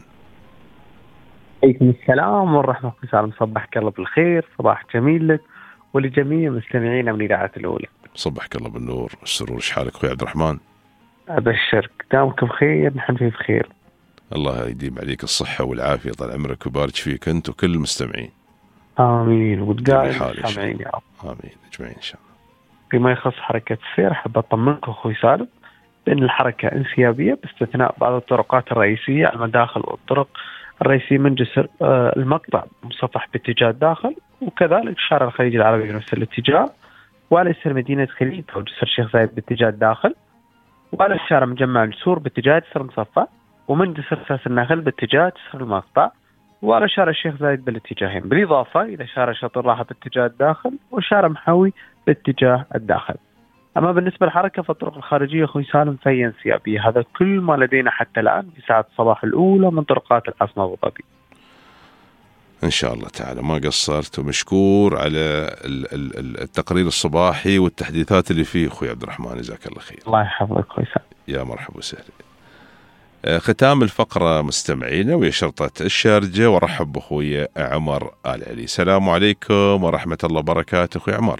عليكم السلام ورحمة الله. صبحك الله بالخير، صباح جميل لك ولجميع مستمعينا من إذاعة الأولى. صبحك الله بالنور والسرور. ايش حالك أخوي عبد الرحمن؟ أبشرك دامك بخير، نحن فيه بخير. الله يديم عليك الصحة والعافية، طال عمرك ويبارك فيك أنت وكل المستمعين. آمين. وتقال المستمعين يا رب. آمين أجمعين إن شاء الله. فيما يخص حركة السير حاب أطمنك أخوي سالم بأن الحركة انسيابية باستثناء بعض الطرقات الرئيسية، المداخل والطرق الرئيسية من جسر المقطع مصفح باتجاه الداخل، وكذلك شارع الخليج العربي بنفس الاتجاه، وليس مدينة خليفة وجسر الشيخ زايد باتجاه الداخل. وعلى الشارع مجمع الجسور باتجاه جسر المصفى، ومن جسر ساس النخل باتجاه جسر المقطع، وعلى شارع الشيخ زايد بالاتجاهين، بالإضافة إلى شارع شاطئ الراحة باتجاه الداخل وشارع محاوي باتجاه الداخل. أما بالنسبة للحركة فالطرق الخارجية أخوي سالم فهي انسيابية. هذا كل ما لدينا حتى الآن في ساعة الصباح الأولى من طرقات العاصمة أبو ظبي. إن شاء الله تعالى ما قصرت، ومشكور على التقرير الصباحي والتحديثات اللي فيه أخوي عبد الرحمن، جزاك الله خير. الله يحفظك أخوي سالم. يا مرحبا وسهلا. ختام الفقرة مستمعينا ويا شرطة الشارجة، ورحب بأخوي عمر آل علي. السلام عليكم ورحمة الله وبركاته أخوي عمر.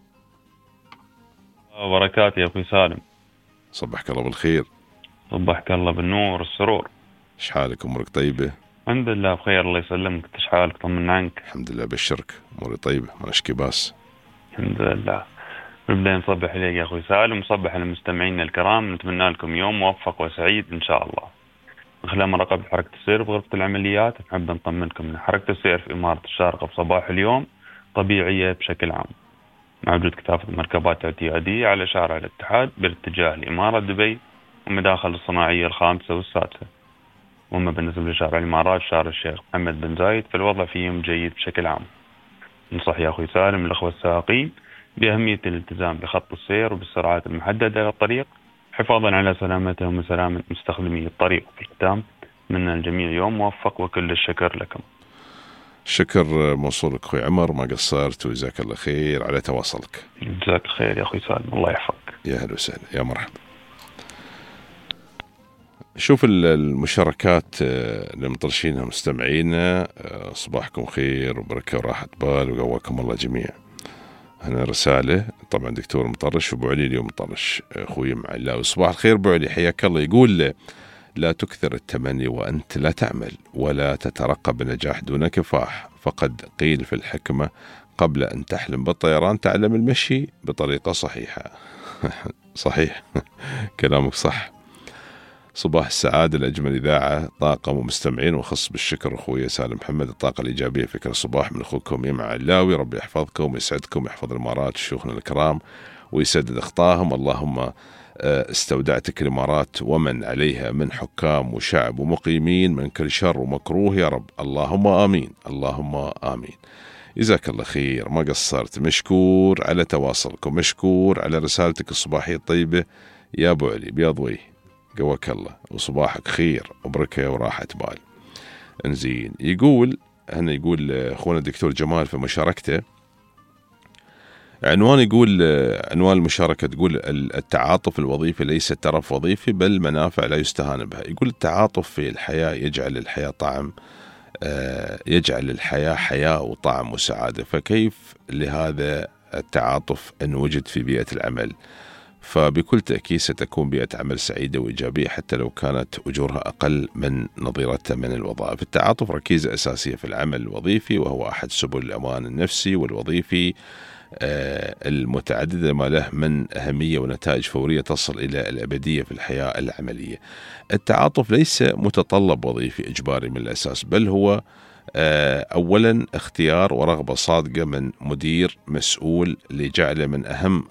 وبركاته يا أخوي سالم. صبحك الله بالخير. صبحك الله بالنور والسرور. ايش حالك؟ أمورك طيبة؟ الحمد لله بخير الله يسلمك. ايش حالك؟ طمنا عنك. الحمد لله بشرك، أموري طيبة ما نشكي باس. الحمد لله. نبدأ نصبح إليك يا أخوي سالم، وصبح على مستمعينا الكرام. نتمنى لكم يوم موفق وسعيد إن شاء الله. من خلال مراقبة حركة السير بغرفة العمليات نحب نطمنكم أن حركة السير في إمارة الشارقة بصباح اليوم طبيعية بشكل عام، مع وجود كثافة مركبات اعتيادية على شارع الاتحاد باتجاه لإمارة دبي ومداخل الصناعية الخامسة والسادسة. وأما بالنسبة لشارع الإمارات شارع الشيخ محمد بن زايد فالوضع فيهم جيد بشكل عام. ننصح يا أخوي سالم الأخوة السائقين بأهمية الالتزام بخط السير وبالسرعات المحددة للطريق حفاظا على سلامتهم وسلامة مستخدمي الطريق. في الختام من الجميع يوم موفق وكل الشكر لكم. شكر موصولك أخوي عمر، ما قصرت وجزاك الله خير على تواصلك. جزاك خير يا أخوي سالم، الله يحفظك. يا هلا وسهلا، يا مرحبا. شوف المشاركات اللي مطرشينها مستمعينا. صباحكم خير وبركة وراحة بال وقواكم الله جميعا. هنا رسالة طبعا دكتور مطرش وابو علي اليوم مطرش اخوي معلاوي. صباح الخير ابو علي حياك الله. يقول لا تكثر التمني وأنت لا تعمل، ولا تترقب النجاح دون كفاح، فقد قيل في الحكمة قبل أن تحلم بالطيران تعلم المشي بطريقة صحيحة. صحيح كلامك صح. صباح السعادة لأجمل إذاعة طاقم ومستمعين، وخص بالشكر أخوي سالم محمد. الطاقة الإيجابية فكرة الصباح من أخوكم يمع علاوي. ربي يحفظكم ويسعدكم ويحفظ الإمارات شيوخنا الكرام ويسدد أخطاهم. اللهم استودعتك الإمارات ومن عليها من حكام وشعب ومقيمين من كل شر ومكروه يا رب، اللهم آمين اللهم آمين. جزاك الله خير، ما قصرت. مشكور على تواصلكم، مشكور على رسالتك الصباحية الطيبة يا أبو علي. بياض وجه قواك الله وصباحك خير وبركة وراحة بال. انزين يقول أخونا الدكتور جمال في مشاركته عنوان، يقول عنوان المشاركة تقول التعاطف الوظيفي ليس ترف وظيفي بل منافع لا يستهان بها. يقول التعاطف في الحياة يجعل الحياة طعم، يجعل الحياة حياة وطعم وسعادة. فكيف لهذا التعاطف أن وجد في بيئة العمل؟ فبكل تأكيد ستكون بيئة عمل سعيدة وإيجابية حتى لو كانت أجورها أقل من نظيرتها من الوظائف. التعاطف ركيزة أساسية في العمل الوظيفي، وهو أحد سبل الأمان النفسي والوظيفي المتعددة ما له من أهمية ونتائج فورية تصل إلى الأبدية في الحياة العملية. التعاطف ليس متطلب وظيفي إجباري من الأساس، بل هو أولا اختيار ورغبة صادقة من مدير مسؤول لجعله من أهم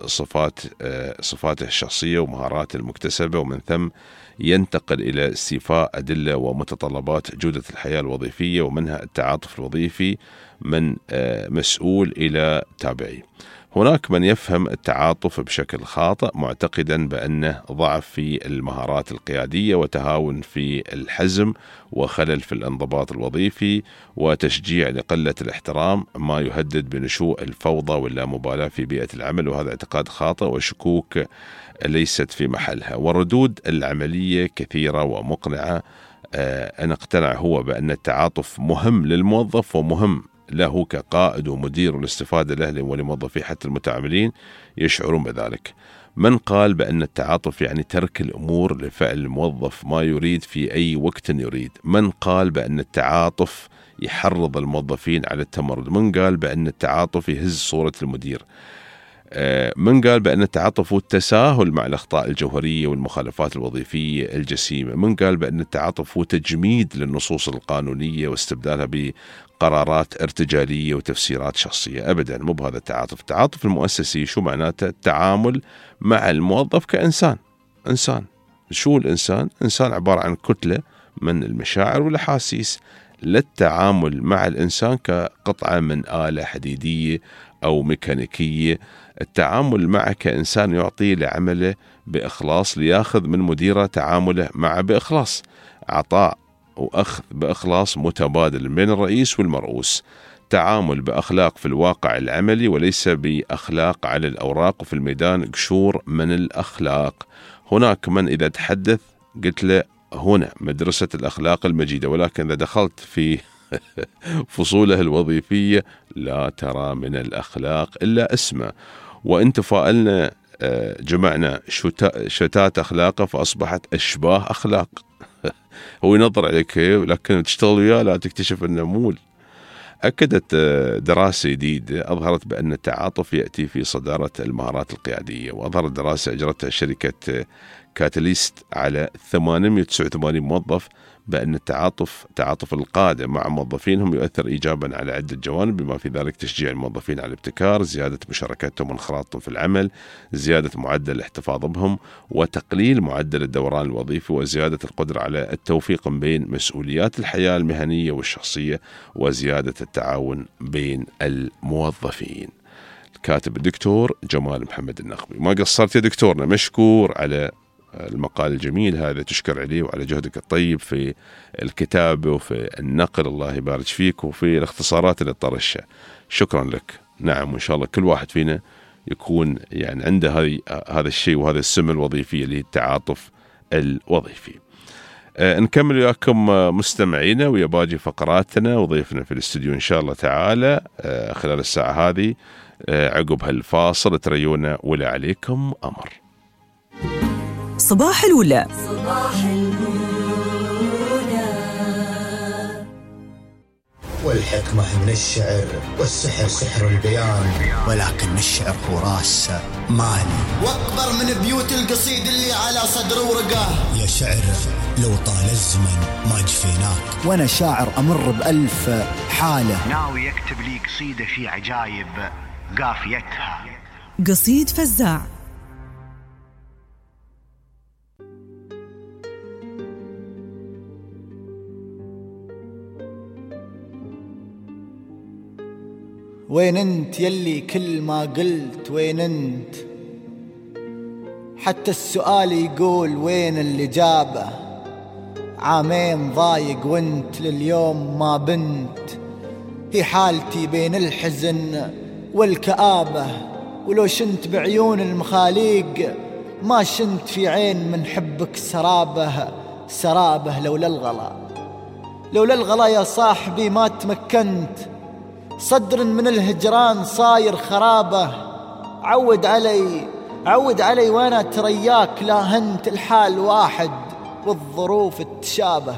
صفاته الشخصية ومهاراته المكتسبة، ومن ثم ينتقل إلى استيفاء أدلة ومتطلبات جودة الحياة الوظيفية، ومنها التعاطف الوظيفي من مسؤول إلى تابعي. هناك من يفهم التعاطف بشكل خاطئ معتقدا بأنه ضعف في المهارات القيادية وتهاون في الحزم وخلل في الانضباط الوظيفي وتشجيع لقلة الاحترام، ما يهدد بنشوء الفوضى واللامبالاة في بيئة العمل. وهذا اعتقاد خاطئ وشكوك ليست في محلها. والردود العملية كثيرة ومقنعة. أنا اقتنع هو بأن التعاطف مهم للموظف ومهم له كقائد ومدير، والاستفادة له ولموظفيه حتى المتعاملين يشعرون بذلك. من قال بأن التعاطف يعني ترك الأمور لفعل الموظف ما يريد في أي وقت يريد؟ من قال بأن التعاطف يحرض الموظفين على التمرد؟ من قال بأن التعاطف يهز صورة المدير؟ من قال بأن التعاطف هو التساهل مع الأخطاء الجوهرية والمخالفات الوظيفية الجسيمة؟ من قال بأن التعاطف هو تجميد للنصوص القانونية واستبدالها بقرارات ارتجالية وتفسيرات شخصية؟ أبدا، مو بهذا التعاطف. التعاطف المؤسسي شو معناته؟ التعامل مع الموظف كإنسان، إنسان. شو الإنسان؟ إنسان عبارة عن كتلة من المشاعر والأحاسيس، للتعامل مع الإنسان كقطعة من آلة حديدية أو ميكانيكية. التعامل معه كإنسان يعطي لعمله بإخلاص، ليأخذ من مديره تعامله معه بإخلاص، عطاء وأخذ بإخلاص متبادل بين الرئيس والمرؤوس، تعامل بأخلاق في الواقع العملي وليس بأخلاق على الأوراق، وفي الميدان قشور من الأخلاق. هناك من إذا تحدث قلت له هنا مدرسة الأخلاق المجيدة، ولكن إذا دخلت في فصوله الوظيفية لا ترى من الأخلاق إلا اسمه. وإن تفائلنا جمعنا شتات أخلاقه فأصبحت أشباه أخلاق. هو ينظر عليك لكن تشتغل وياه لا تكتشف أنه مول. أكدت دراسة جديدة أظهرت بأن التعاطف يأتي في صدارة المهارات القيادية. وأظهرت دراسة أجرتها شركة كاتاليست على 889 موظف بأن تعاطف القادة مع موظفينهم يؤثر إيجابا على عدة جوانب، بما في ذلك تشجيع الموظفين على الابتكار، زيادة مشاركتهم وانخراطهم في العمل، زيادة معدل الاحتفاظ بهم، وتقليل معدل الدوران الوظيفي، وزيادة القدرة على التوفيق بين مسؤوليات الحياة المهنية والشخصية، وزيادة التعاون بين الموظفين. الكاتب الدكتور جمال محمد النخبي. ما قصرت يا دكتورنا، مشكور على المقال الجميل هذا، تشكر عليه وعلى جهدك الطيب في الكتابة وفي النقل، الله يبارك فيك، وفي الاختصارات اللي طرشها. شكرا لك. نعم، وإن شاء الله كل واحد فينا يكون يعني عنده هذا الشيء وهذا السمة الوظيفية اللي هي التعاطف الوظيفي. نكمل وياكم مستمعينا ويا باقي فقراتنا وضيفنا في الاستوديو إن شاء الله تعالى خلال الساعة هذه. عقب هالفاصل تريونا ولا عليكم أمر. صباح الولا. صباح الولا. والحكمة من الشعر والسحر سحر البيان، ولكن الشعر هو راس مالي واكبر من بيوت القصيد اللي على صدر ورقه. يا شعر لو طال الزمن ما جفيناك، وانا شاعر امر بألف حالة، ناوي يكتب لي قصيدة في عجايب قافيتها. قصيد فزاع. وين انت يلي كل ما قلت وين انت، حتى السؤال يقول وين الإجابة. عامين ضايق وانت لليوم ما بنت، هي حالتي بين الحزن والكآبة. ولو شنت بعيون المخاليق ما شنت في عين من حبك سرابة سرابة. لولا الغلا يا صاحبي ما تمكنت، صدر من الهجران صاير خرابة. عود علي وانا ترياك لا هنت، الحال واحد والظروف تشابه.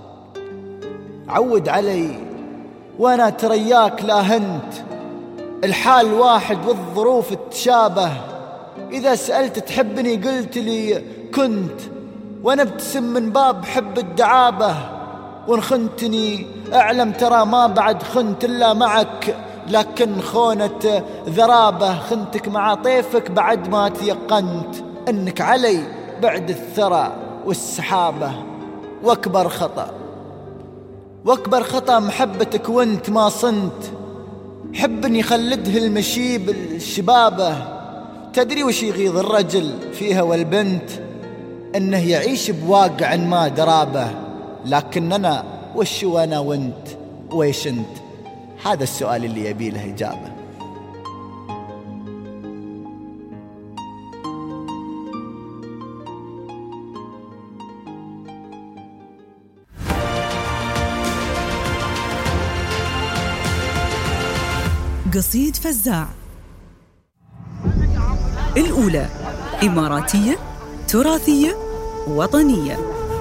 عود علي وانا ترياك لا هنت، الحال واحد والظروف تشابه. إذا سألت تحبني قلت لي كنت، وانا ابتسم من باب حب الدعابة. وان خنتني اعلم ترى ما بعد خنت إلا معك، لكن خونة ذرابة. خنتك مع طيفك بعد ما تيقنت انك علي بعد الثرى والسحابة. واكبر خطأ محبتك وانت ما صنت، حب يخلده المشيب الشبابة. تدري وش يغيظ الرجل فيها والبنت؟ انه يعيش بواقع ما درابه. لكننا وش وانا وانت ويش انت؟ هذا السؤال اللي يبي له إجابة. قصيد فزاع. الأولى إماراتية، تراثية، وطنية.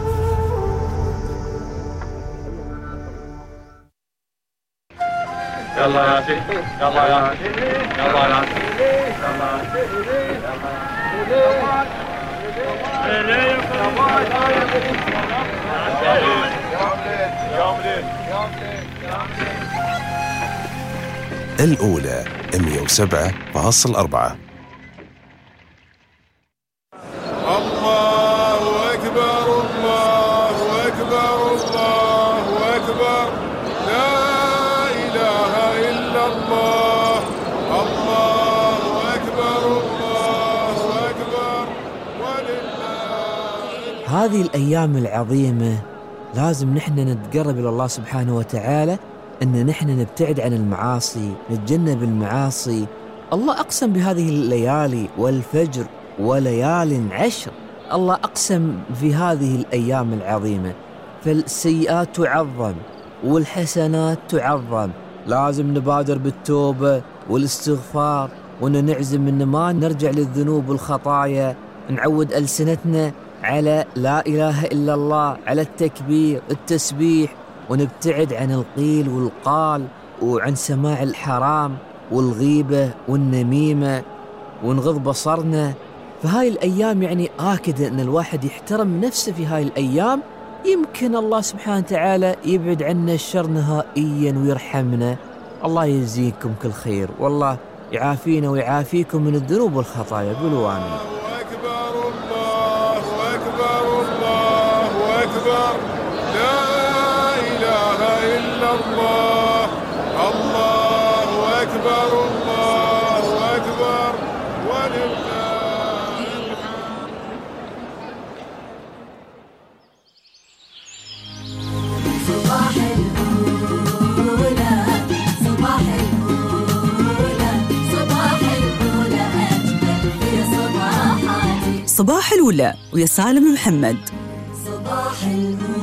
يلا يا سيدي، يلا يا سيدي، يلا يا سيدي، الأولى 107.4. الله هذه الأيام العظيمة لازم نحن نتقرب إلى الله سبحانه وتعالى، أن نحن نبتعد عن المعاصي، نتجنب المعاصي. الله أقسم بهذه الليالي والفجر وليال عشر. الله أقسم في هذه الأيام العظيمة، فالسيئات تعظم والحسنات تعظم. لازم نبادر بالتوبة والاستغفار، وأن نعزم أن ما نرجع للذنوب والخطايا. نعود ألسنتنا على لا إله إلا الله، على التكبير التسبيح، ونبتعد عن القيل والقال وعن سماع الحرام والغيبة والنميمة، ونغض بصرنا. فهاي الأيام يعني آكد أن الواحد يحترم نفسه في هاي الأيام، يمكن الله سبحانه وتعالى يبعد عنا الشر نهائيا ويرحمنا. الله يجزيكم كل خير، والله يعافينا ويعافيكم من الذنوب والخطايا. قولوا آمين. الله أكبر الله أكبر الله أكبر، لا إله إلا الله، الله أكبر الله أكبر ولله. صباح الأولى صباح الأولى صباح الأولى أجمل في صباحاتي. صباح الأولى ويا سالم محمد. صباح الأولى.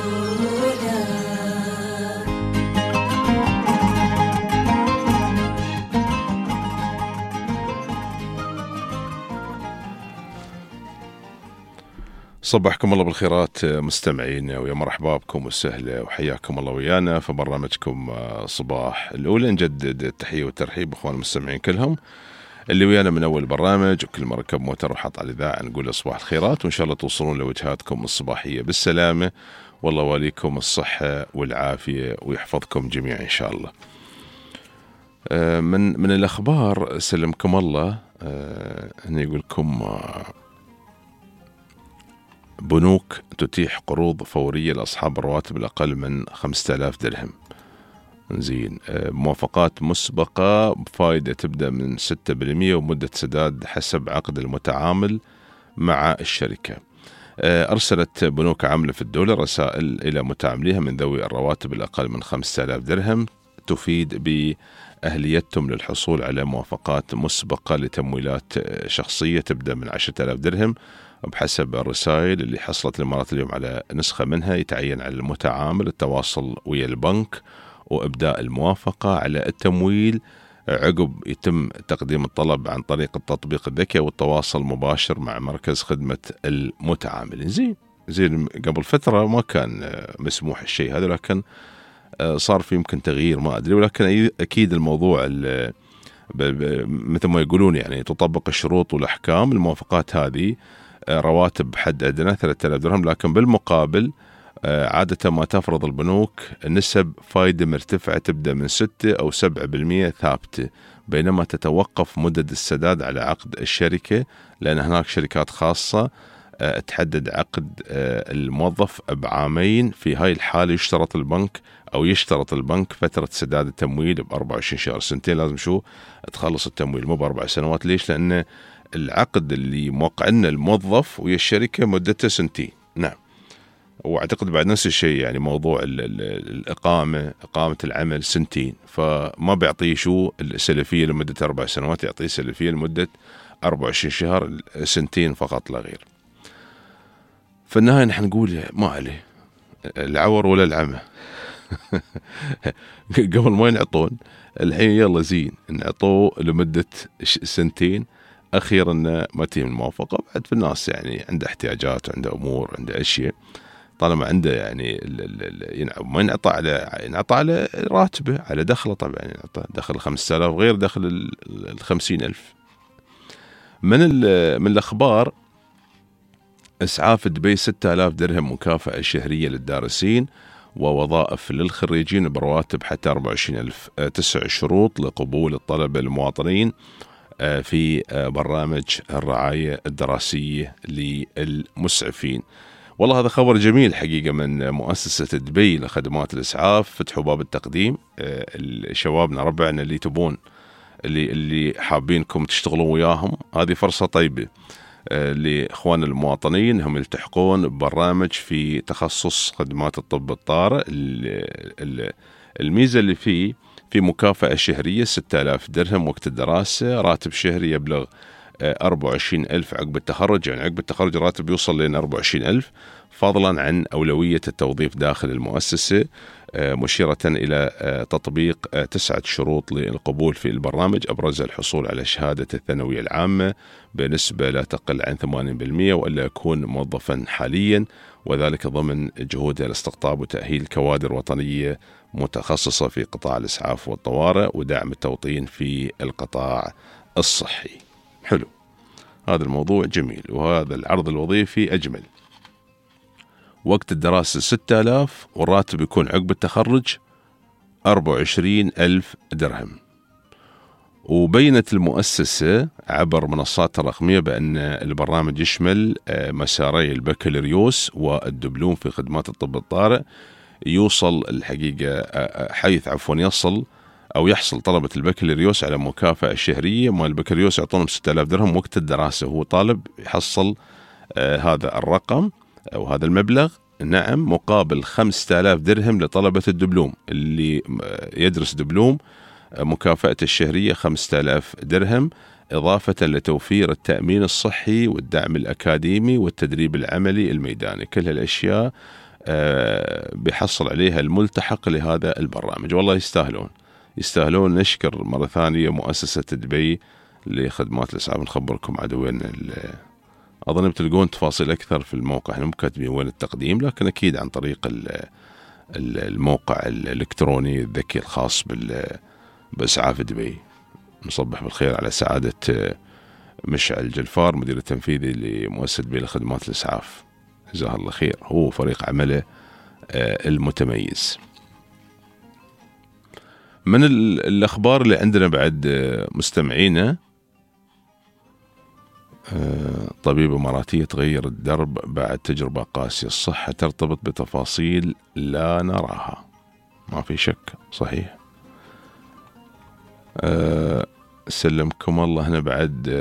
صبحكم الله بالخيرات مستمعين، ويا مرحبا بكم وسهلا وحياكم الله ويانا في برنامجكم صباح الأولى. نجدد التحية والترحيب بإخوان المستمعين كلهم اللي ويانا من أول برنامج، وكل ما ركب موتر وحط على الإذاعة نقول له صباح الخيرات، وإن شاء الله توصلون لوجهاتكم الصباحية بالسلامة، والله واليكم الصحة والعافية ويحفظكم جميعا إن شاء الله. من الأخبار سلمكم الله، هنا يقول لكم بنوك تتيح قروض فورية لأصحاب الرواتب الأقل من 5000 درهم. زين. موافقات مسبقة بفائدة تبدأ من 6% ومدة سداد حسب عقد المتعامل مع الشركة. أرسلت بنوك عاملة في الدولة رسائل إلى متعامليها من ذوي الرواتب الأقل من 5000 درهم تفيد بأهليتهم للحصول على موافقات مسبقة لتمويلات شخصية تبدأ من 10,000 درهم. بحسب الرسائل اللي حصلت الإمارات اليوم على نسخة منها، يتعين على المتعامل التواصل ويا البنك وإبداء الموافقة على التمويل. عقب يتم تقديم الطلب عن طريق التطبيق الذكي والتواصل مباشر مع مركز خدمة المتعامل. زين قبل فترة ما كان مسموح الشيء هذا، لكن صار في يمكن تغيير ما أدري، ولكن أكيد الموضوع مثل ما يقولون يعني تطبق الشروط والأحكام. الموافقات هذه رواتب حد أدنى 3000 درهم، لكن بالمقابل عادة ما تفرض البنوك نسب فايدة مرتفعة تبدأ من 6 أو 7% ثابتة، بينما تتوقف مدد السداد على عقد الشركة، لأن هناك شركات خاصة تحدد عقد الموظف بعامين. في هاي الحالة يشترط البنك فترة سداد التمويل ب24 شهر، سنتين لازم تخلص التمويل، مو ب4 سنوات. ليش؟ لأن العقد اللي موقعنا الموظف ويا الشركة مدته 2 سنين. نعم. واعتقد بعد نفس الشيء يعني موضوع إقامة العمل 2 سنين، فما بيعطيه السلفية لمدة 4 سنوات، يعطيه سلفية لمدة 24 شهر، 2 سنين فقط لا غير. في النهاية نحن نقول ما عليه العور ولا العمى. قبل ما ينعطون الحين يلا زين نعطوه لمدة 2 سنين، أخيرا ما تيم الموافقة. بعد في الناس يعني عنده احتياجات، عنده أمور، عنده أشياء، طالما عنده يعني ما ينعطى على راتبه، على دخله. طبعا ينعطى دخل 5000 غير دخل 50,000. من الأخبار إسعاف دبي 6000 درهم مكافأة شهرية للدارسين ووظائف للخريجين برواتب حتى 24,000. 9 شروط لقبول الطلبة المواطنين في برنامج الرعاية الدراسية للمسعفين. والله هذا خبر جميل حقيقة من مؤسسة دبي لخدمات الإسعاف. فتحوا باب التقديم، شبابنا ربعنا اللي تبون اللي حابينكم تشتغلوا وياهم، هذه فرصة طيبة. لإخوان المواطنين هم يلتحقون ببرنامج في تخصص خدمات الطب الطارئ. الميزة اللي فيه في مكافأة شهرية 6000 درهم وقت الدراسة، راتب شهري يبلغ 24,000 عقب التخرج، يعني عقب التخرج الراتب يوصل لين 24,000، فضلا عن أولوية التوظيف داخل المؤسسة، مشيرة إلى تطبيق 9 شروط للقبول في البرنامج، أبرزها الحصول على شهادة الثانوية العامة بنسبة لا تقل عن 80%، وإلا يكون موظفا حاليا، وذلك ضمن جهودها لاستقطاب وتأهيل كوادر وطنية متخصصة في قطاع الإسعاف والطوارئ ودعم التوطين في القطاع الصحي. حلو، هذا الموضوع جميل، وهذا العرض الوظيفي أجمل. وقت الدراسة 6000 والراتب يكون عقب التخرج 24,000 درهم. وبينت المؤسسة عبر منصاتها الرقمية بأن البرنامج يشمل مساري البكالوريوس والدبلوم في خدمات الطب الطارئ. يوصل الحقيقة يصل أو يحصل طلبة البكالوريوس على مكافأة شهرية. مال البكالوريوس يعطونهم 6000 درهم وقت الدراسة، هو طالب يحصل هذا الرقم أو هذا المبلغ، نعم، مقابل 5000 درهم لطلبة الدبلوم. اللي يدرس دبلوم مكافأة الشهرية 5000 درهم، إضافة لتوفير التأمين الصحي والدعم الأكاديمي والتدريب العملي الميداني. كل هالأشياء بيحصل عليها الملتحق لهذا البرنامج. والله يستاهلون. نشكر مرة ثانية مؤسسة دبي لخدمات الإسعاف. نخبركم عاد وين، أظن بتلقون تفاصيل أكثر في الموقع، احنا مو كاتبين وين التقديم، لكن أكيد عن طريق الموقع الإلكتروني الذكي الخاص بإسعاف دبي. نصبح بالخير على سعادة مشعل جلفار، مدير التنفيذي لمؤسسة دبي لخدمات الإسعاف، جزاه الله خير، هو فريق عمله المتميز. من الأخبار اللي عندنا بعد مستمعينا، طبيبة إماراتية تغير الدرب بعد تجربة قاسية. الصحة ترتبط بتفاصيل لا نراها، ما في شك، صحيح. سلمكم الله. هنا بعد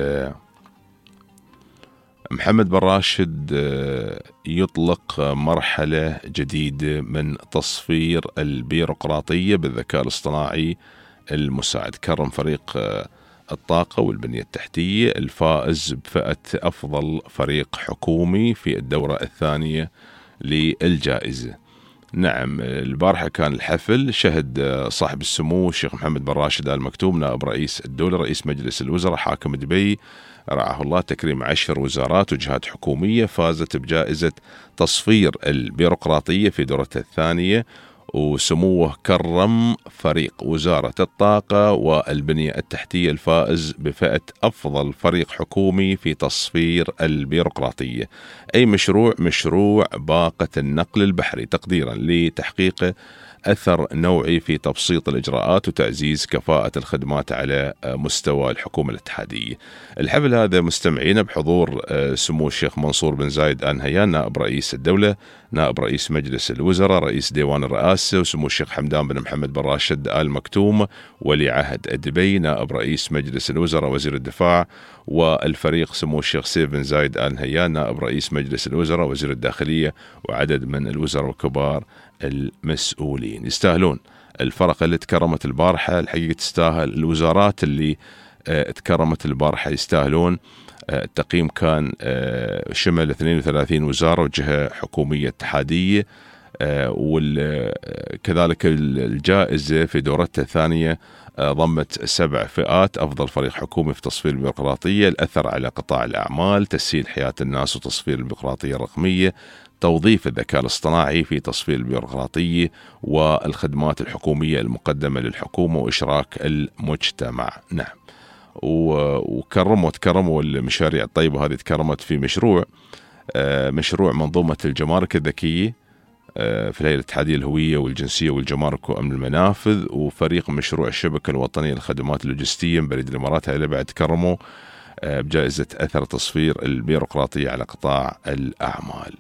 محمد بن راشد يطلق مرحلة جديدة من تصفير البيروقراطية بالذكاء الاصطناعي المساعد. كرم فريق الطاقة والبنية التحتية الفائز بفئة أفضل فريق حكومي في الدورة الثانية للجائزة. نعم، البارحة كان الحفل، شهد صاحب السمو الشيخ محمد بن راشد آل مكتوم نائب رئيس الدولة رئيس مجلس الوزراء حاكم دبي رعاه الله تكريم 10 وزارات وجهات حكومية فازت بجائزة تصفير البيروقراطية في دورتها الثانية، وسموه كرم فريق وزارة الطاقة والبنية التحتية الفائز بفئة أفضل فريق حكومي في تصفير البيروقراطية. أي مشروع باقة النقل البحري تقديرا لتحقيق أثر نوعي في تبسيط الإجراءات وتعزيز كفاءة الخدمات على مستوى الحكومة الاتحادية. الحفل هذا مستمعين بحضور سمو الشيخ منصور بن زايد آل نهيان نائب رئيس الدولة نائب رئيس مجلس الوزراء رئيس ديوان الرئاسة، وسمو الشيخ حمدان بن محمد بن راشد آل مكتوم ولي عهد دبي نائب رئيس مجلس الوزراء وزير الدفاع، والفريق سمو الشيخ سيف بن زايد آل نهيان نائب رئيس مجلس الوزراء وزير الداخلية وعدد من الوزراء وكبار المسؤولين. يستاهلون الفرق اللي تكرمت البارحة، الحقيقة تستاهل الوزارات اللي تكرمت البارحة، يستاهلون. التقييم كان شمل 32 وزارة وجهة حكومية اتحادية، وكذلك الجائزة في دورتها الثانية ضمت 7 فئات: أفضل فريق حكومي في تصفير البيروقراطية، الأثر على قطاع الأعمال، تسهيل حياة الناس وتصفير البيروقراطية الرقمية، توظيف الذكاء الاصطناعي في تصفير البيروقراطية، والخدمات الحكومية المقدمة للحكومة وإشراك المجتمع. نعم، وتكرموا المشاريع الطيبة هذه. تكرمت في مشروع منظومة الجمارك الذكية في الهيئة الاتحادية الهوية والجنسية والجمارك وأمن المنافذ، وفريق مشروع الشبكة الوطنية للخدمات اللوجستية من بريد الإمارات. هذا بعد تكرموا بجائزة أثر تصفير البيروقراطية على قطاع الأعمال.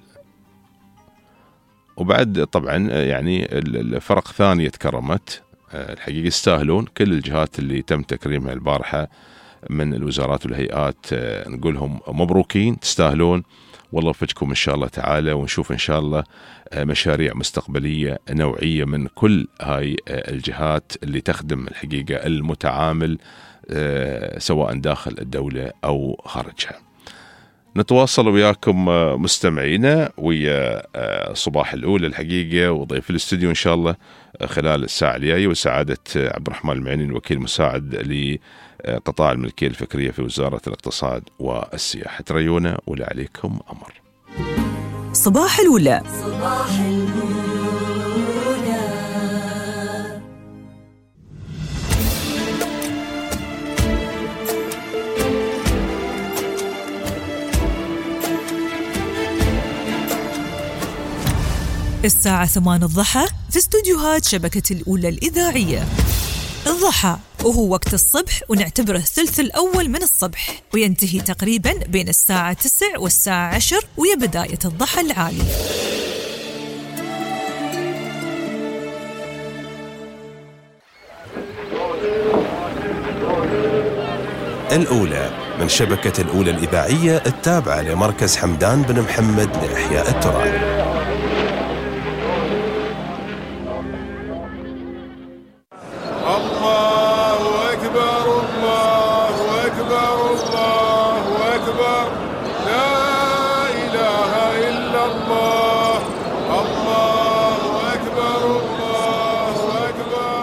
وبعد طبعا يعني الفرق ثانية تكرمت، الحقيقة يستاهلون كل الجهات اللي تم تكريمها البارحة من الوزارات والهيئات نقولهم مبروكين، تستاهلون، والله يوفقكم إن شاء الله تعالى، ونشوف إن شاء الله مشاريع مستقبلية نوعية من كل هاي الجهات اللي تخدم الحقيقة المتعامل سواء داخل الدولة أو خارجها. نتواصل وياكم مستمعينا ويا صباح الأولى الحقيقة وضيف الاستوديو إن شاء الله خلال الساعة الجاية، وسعادة عبد الرحمن المعيني الوكيل المساعد لقطاع الملكية الفكرية في وزارة الاقتصاد والسياحة. تريونا ولا عليكم أمر. صباح الأولى. صباح الأولى. الساعة 8 الضحى في استوديوهات شبكة الأولى الإذاعية. الضحى وهو وقت الصبح، ونعتبره الثلث الأول من الصبح، وينتهي تقريبا بين الساعة 9 والساعة 10، ويا بداية الضحى العالي. الأولى من شبكة الأولى الإذاعية التابعة لمركز حمدان بن محمد لإحياء التراث. الله أكبر الله أكبر الله أكبر لا إله إلا الله الله أكبر الله أكبر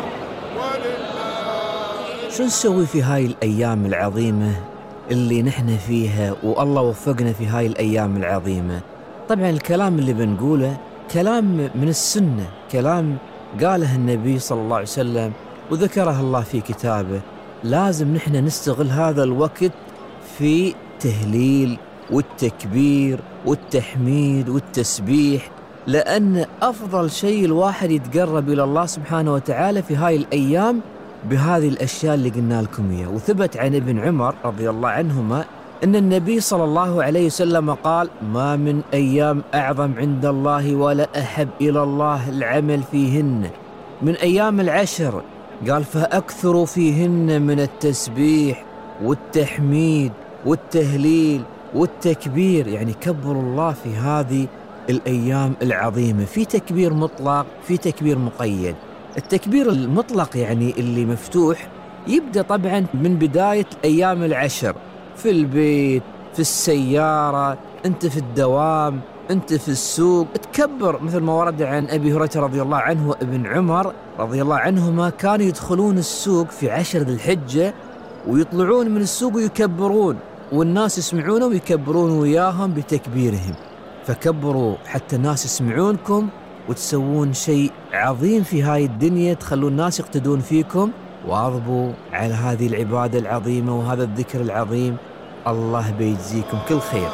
ولله. شو نسوي في هاي الأيام العظيمة اللي نحن فيها والله وفقنا في هاي الأيام العظيمة؟ طبعا الكلام اللي بنقوله كلام من السنة، كلام قاله النبي صلى الله عليه وسلم وذكره الله في كتابه. لازم نحن نستغل هذا الوقت في تهليل والتكبير والتحميد والتسبيح، لأن أفضل شيء الواحد يتقرب إلى الله سبحانه وتعالى في هاي الأيام بهذه الأشياء اللي قلنا لكم إياها. وثبت عن ابن عمر رضي الله عنهما أن النبي صلى الله عليه وسلم قال: ما من أيام أعظم عند الله ولا أحب إلى الله العمل فيهن من أيام العشر، قال: فأكثروا فيهن من التسبيح والتحميد والتهليل والتكبير. يعني كبروا الله في هذه الأيام العظيمة، في تكبير مطلق، في تكبير مقيد. التكبير المطلق يعني اللي مفتوح يبدأ طبعا من بداية أيام العشر، في البيت، في السيارة، أنت في الدوام، أنت في السوق، تكبر، مثل ما ورد عن أبي هريرة رضي الله عنه وابن عمر رضي الله عنهما كانوا يدخلون السوق في 10 ذي الحجة ويطلعون من السوق ويكبرون، والناس يسمعون ويكبرون وياهم بتكبيرهم. فكبروا حتى الناس يسمعونكم وتسوون شيء عظيم في هاي الدنيا، تخلون الناس يقتدون فيكم، واظبوا على هذه العبادة العظيمة وهذا الذكر العظيم. الله بيجزيكم كل خير.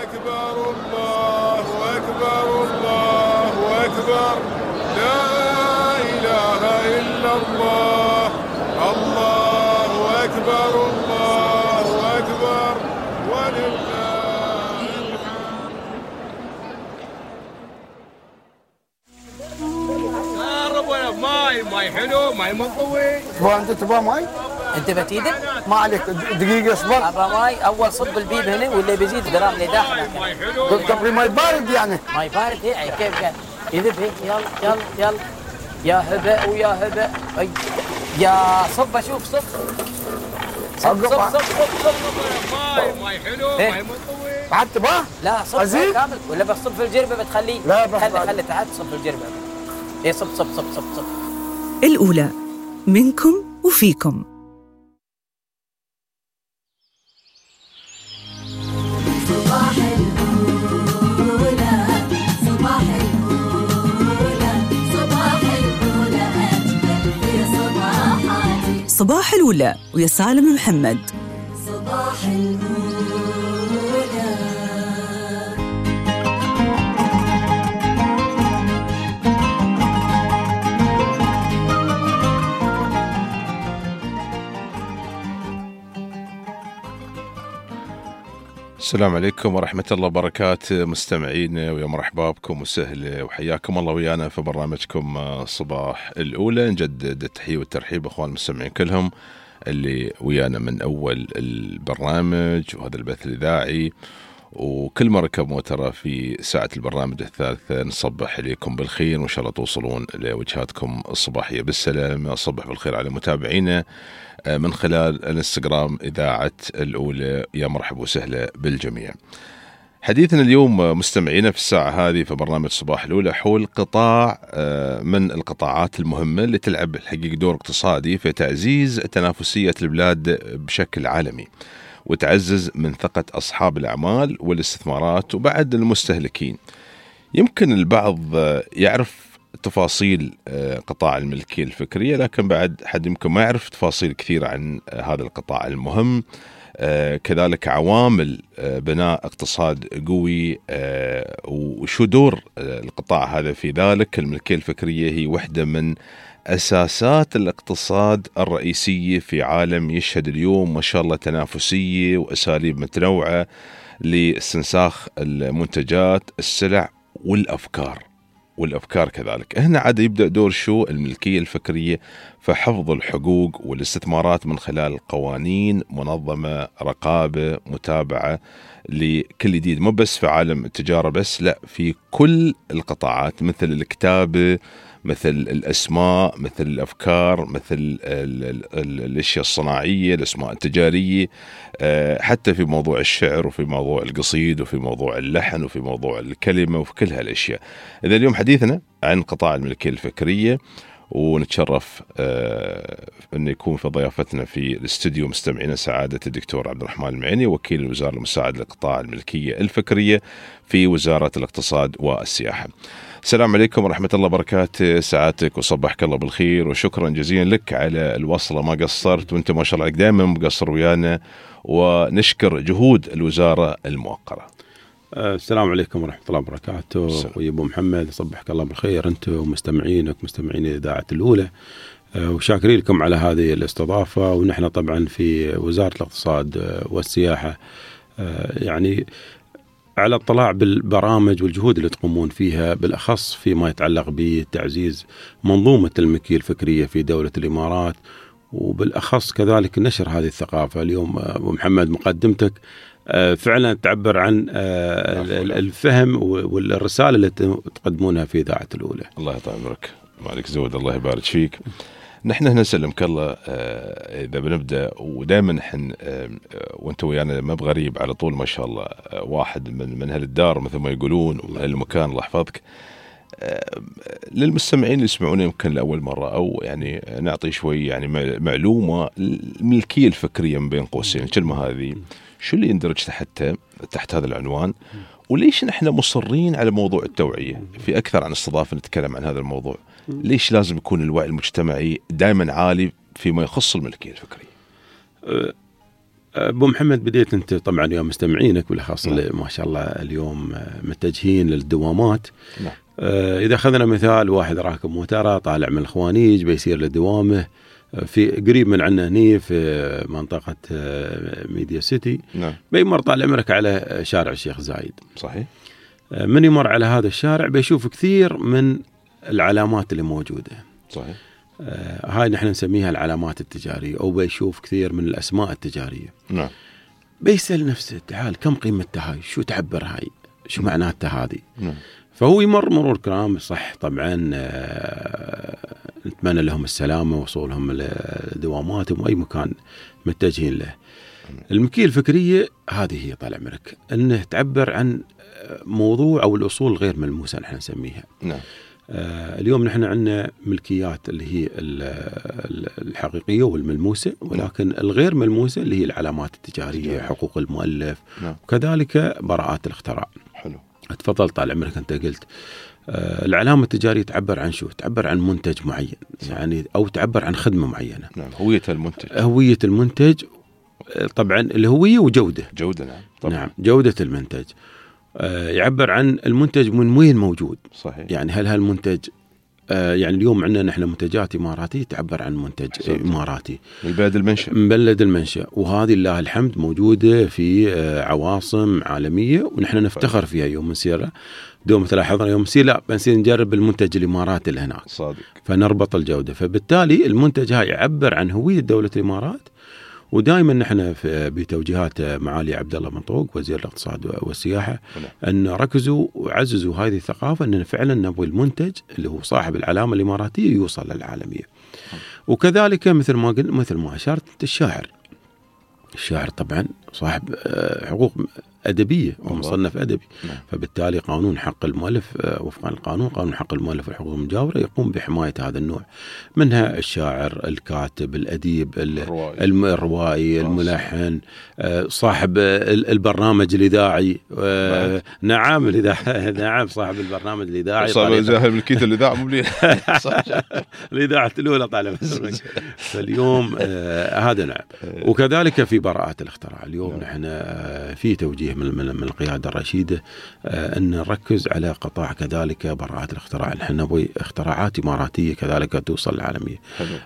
أكبر لا إله إلا الله الله أكبر الله أكبر ولله يا ربنا ماي حلو، ماي مطوي. أنت تبغى ماي؟ انت بتيدك؟ ما عليك دقيقة اصبر. ابغى ماي، اول صب البيب هنا واللي بيزيد درام لي داخل. قبل ماي بارد يعني. ماي بارد هي كيف قال؟ يذب هيك. يلا يلا يلا يا هبه ويا هبه. يا صب اشوف صب. صب صب. ماي حلو، ماي مطوي. بعد تبغى؟ لا صب كامل ولا بصب في الجربة بتخليه؟ لا بس خلي تعال صب في الجربة. ايه صب صب صب صب صب. الأولى منكم وفيكم. صباح الأولى صباح الأولى صباح الأولى أجمل في صباحاتي. صباح الأولى ويا سالم محمد. صباح الأولى. السلام عليكم ورحمة الله وبركاته مستمعين، ويا مرحبا بكم وسهلا وحياكم الله ويانا في برنامجكم صباح الأولى. نجدد التحية والترحيب أخوان المستمعين كلهم اللي ويانا من أول البرنامج وهذا البث الإذاعي، وكل ما ركب موترة في ساعة البرنامج الثالثة نصبح عليكم بالخير، وإن شاء الله توصلون لوجهاتكم الصباحية بالسلامة. أصبح بالخير على متابعينا من خلال الانستغرام إذاعة الأولى. يا مرحبا وسهلا بالجميع. حديثنا اليوم مستمعينا في الساعة هذه في برنامج صباح الأولى حول قطاع من القطاعات المهمة اللي تلعب الحقيقة دور اقتصادي في تعزيز تنافسية البلاد بشكل عالمي، وتعزز من ثقة أصحاب الأعمال والاستثمارات وبعد المستهلكين. يمكن البعض يعرف تفاصيل قطاع الملكية الفكرية، لكن بعد حد يمكن ما يعرف تفاصيل كثيرة عن هذا القطاع المهم. كذلك عوامل بناء اقتصاد قوي وشو دور القطاع هذا في ذلك. الملكية الفكرية هي واحدة من أساسات الاقتصاد الرئيسية في عالم يشهد اليوم ما شاء الله تنافسية وأساليب متنوعة لاستنساخ المنتجات، السلع والأفكار كذلك. هنا عاد يبدأ دور شو الملكية الفكرية في حفظ الحقوق والاستثمارات من خلال قوانين منظمة، رقابة، متابعة لكل جديد، مو بس في عالم التجارة بس، لا في كل القطاعات، مثل الكتابة، مثل الأسماء، مثل الأفكار، مثل الأشياء الصناعية، الأسماء التجارية، حتى في موضوع الشعر وفي موضوع القصيد وفي موضوع اللحن وفي موضوع الكلمة وفي كل هالأشياء. إذا اليوم حديثنا عن قطاع الملكية الفكرية، ونتشرف أن يكون في ضيافتنا في الاستوديو مستمعينا سعادة الدكتور عبد الرحمن المعيني، وكيل الوزارة المساعد لقطاع الملكية الفكرية في وزارة الاقتصاد والسياحة. السلام عليكم ورحمة الله وبركاته سعادتك، وصبحك الله بالخير، وشكرا جزيلا لك على الوصلة، ما قصرت، وانت ما شاء الله عليك دائما مقصر ويانا، ونشكر جهود الوزارة الموقرة. السلام عليكم ورحمة الله وبركاته. أخوي أبو محمد صبحك الله بالخير أنت ومستمعينك مستمعين إذاعة الأولى، وشاكرين لكم على هذه الاستضافة. ونحن طبعا في وزارة الاقتصاد والسياحة يعني على اطلاع بالبرامج والجهود اللي تقومون فيها، بالأخص فيما يتعلق بتعزيز منظومة الملكية الفكرية في دولة الإمارات، وبالأخص كذلك نشر هذه الثقافة. اليوم أبو محمد مقدمتك فعلا تعبر عن الفهم والرسالة اللي تقدمونها في إذاعة الأولى. الله يطول عمرك، مالك زود، الله يبارك فيك. نحن هنا نسلمك الله. إذا بنبدأ ودائما نحن وانت ويانا ما بغريب على طول ما شاء الله، واحد من هالدار مثل ما يقولون ومن هالمكان، الله يحفظك. للمستمعين اللي يسمعون يمكن لأول مرة، أو يعني نعطي شوي يعني معلومة الملكية الفكرية من بين قوسين، الكلمة هذه شو اللي يندرج تحت هذا العنوان، وليش نحن مصرين على موضوع التوعية في أكثر عن استضافة نتكلم عن هذا الموضوع؟ ليش لازم يكون الوعي المجتمعي دائما عالي فيما يخص الملكية الفكرية؟ أبو محمد بديت أنت طبعا يا مستمعينك بالأخص اللي ما شاء الله اليوم متجهين للدوامات. إذا أخذنا مثال، واحد راكب موترة طالع من الخوانيج بيصير لدوامه في قريب من عنا هني في منطقة ميديا سيتي، بيمر طال عمرك على شارع الشيخ زايد. صحيح. من يمر على هذا الشارع بيشوف كثير من العلامات اللي موجودة. صحيح. هاي نحن نسميها العلامات التجارية، أو بيشوف كثير من الأسماء التجارية. نعم. بيسأل نفسه تعال كم قيمتها هاي، شو تعبر هاي، شو معناتها هذه. فهو يمر مرور كرام، صح طبعا نتمنى لهم السلامة وصولهم لدواماتهم وأي مكان متجهين له. الملكية الفكرية هذه هي طال عمرك أنه تعبر عن موضوع أو الأصول غير ملموسة نحن نسميها. نعم. اليوم نحن عندنا ملكيات اللي هي الحقيقية والملموسة، ولكن الغير ملموسة اللي هي العلامات التجارية، حقوق المؤلف، وكذلك براءات الاختراع. حلو. تفضل طال عمرك أنت قلت العلامة التجارية تعبر عن شو؟ تعبر عن منتج معين يعني، أو تعبر عن خدمة معينة. نعم. هوية المنتج. هوية المنتج طبعا الهوية وجودة. جودة. نعم. طبعا. نعم. جودة المنتج يعبر عن المنتج من وين موجود. صحيح. يعني هل هالمنتج يعني اليوم عندنا نحن منتجات إماراتية تعبر عن منتج إماراتي من بلد المنشأ. من بلد المنشأ، وهذه لله الحمد موجودة في عواصم عالمية، ونحن نفتخر فيها. يوم نسير دوم تلاحظنا يوم نسير لا بنسير نجرب المنتج الإماراتي اللي هناك. صادق. فنربط الجودة، فبالتالي المنتج هاي يعبر عن هوية دولة الإمارات ودائما نحن بتوجيهات معالي عبد الله منطوق وزير الاقتصاد والسياحه ان ركزوا وعززوا هذه الثقافه، ان فعلا نبغي المنتج اللي هو صاحب العلامه الاماراتيه يوصل للعالميه. وكذلك مثل ما قلت، مثل ما اشرت، الشاعر طبعا صاحب حقوق أدبية ومصنف أدبي، فبالتالي قانون حق المؤلف وفقا للقانون، قانون حق المؤلف والحقوق المجاورة، يقوم بحماية هذا النوع، منها الشاعر، الكاتب، الأديب، الروائي، الملحن، صاحب البرنامج الإذاعي. نعم نعم صاحب البرنامج الإذاعي، صاحب جاهل ملكية الإذاعة مو الإذاعة الأولى طالع. فاليوم هذا نعم. وكذلك في براءات الاختراع، اليوم نحن في توجيه من القيادة الرشيدة أن نركز على قطاع كذلك براءات الاختراع. نحن نبغي اختراعات إماراتية كذلك توصل للعالمية.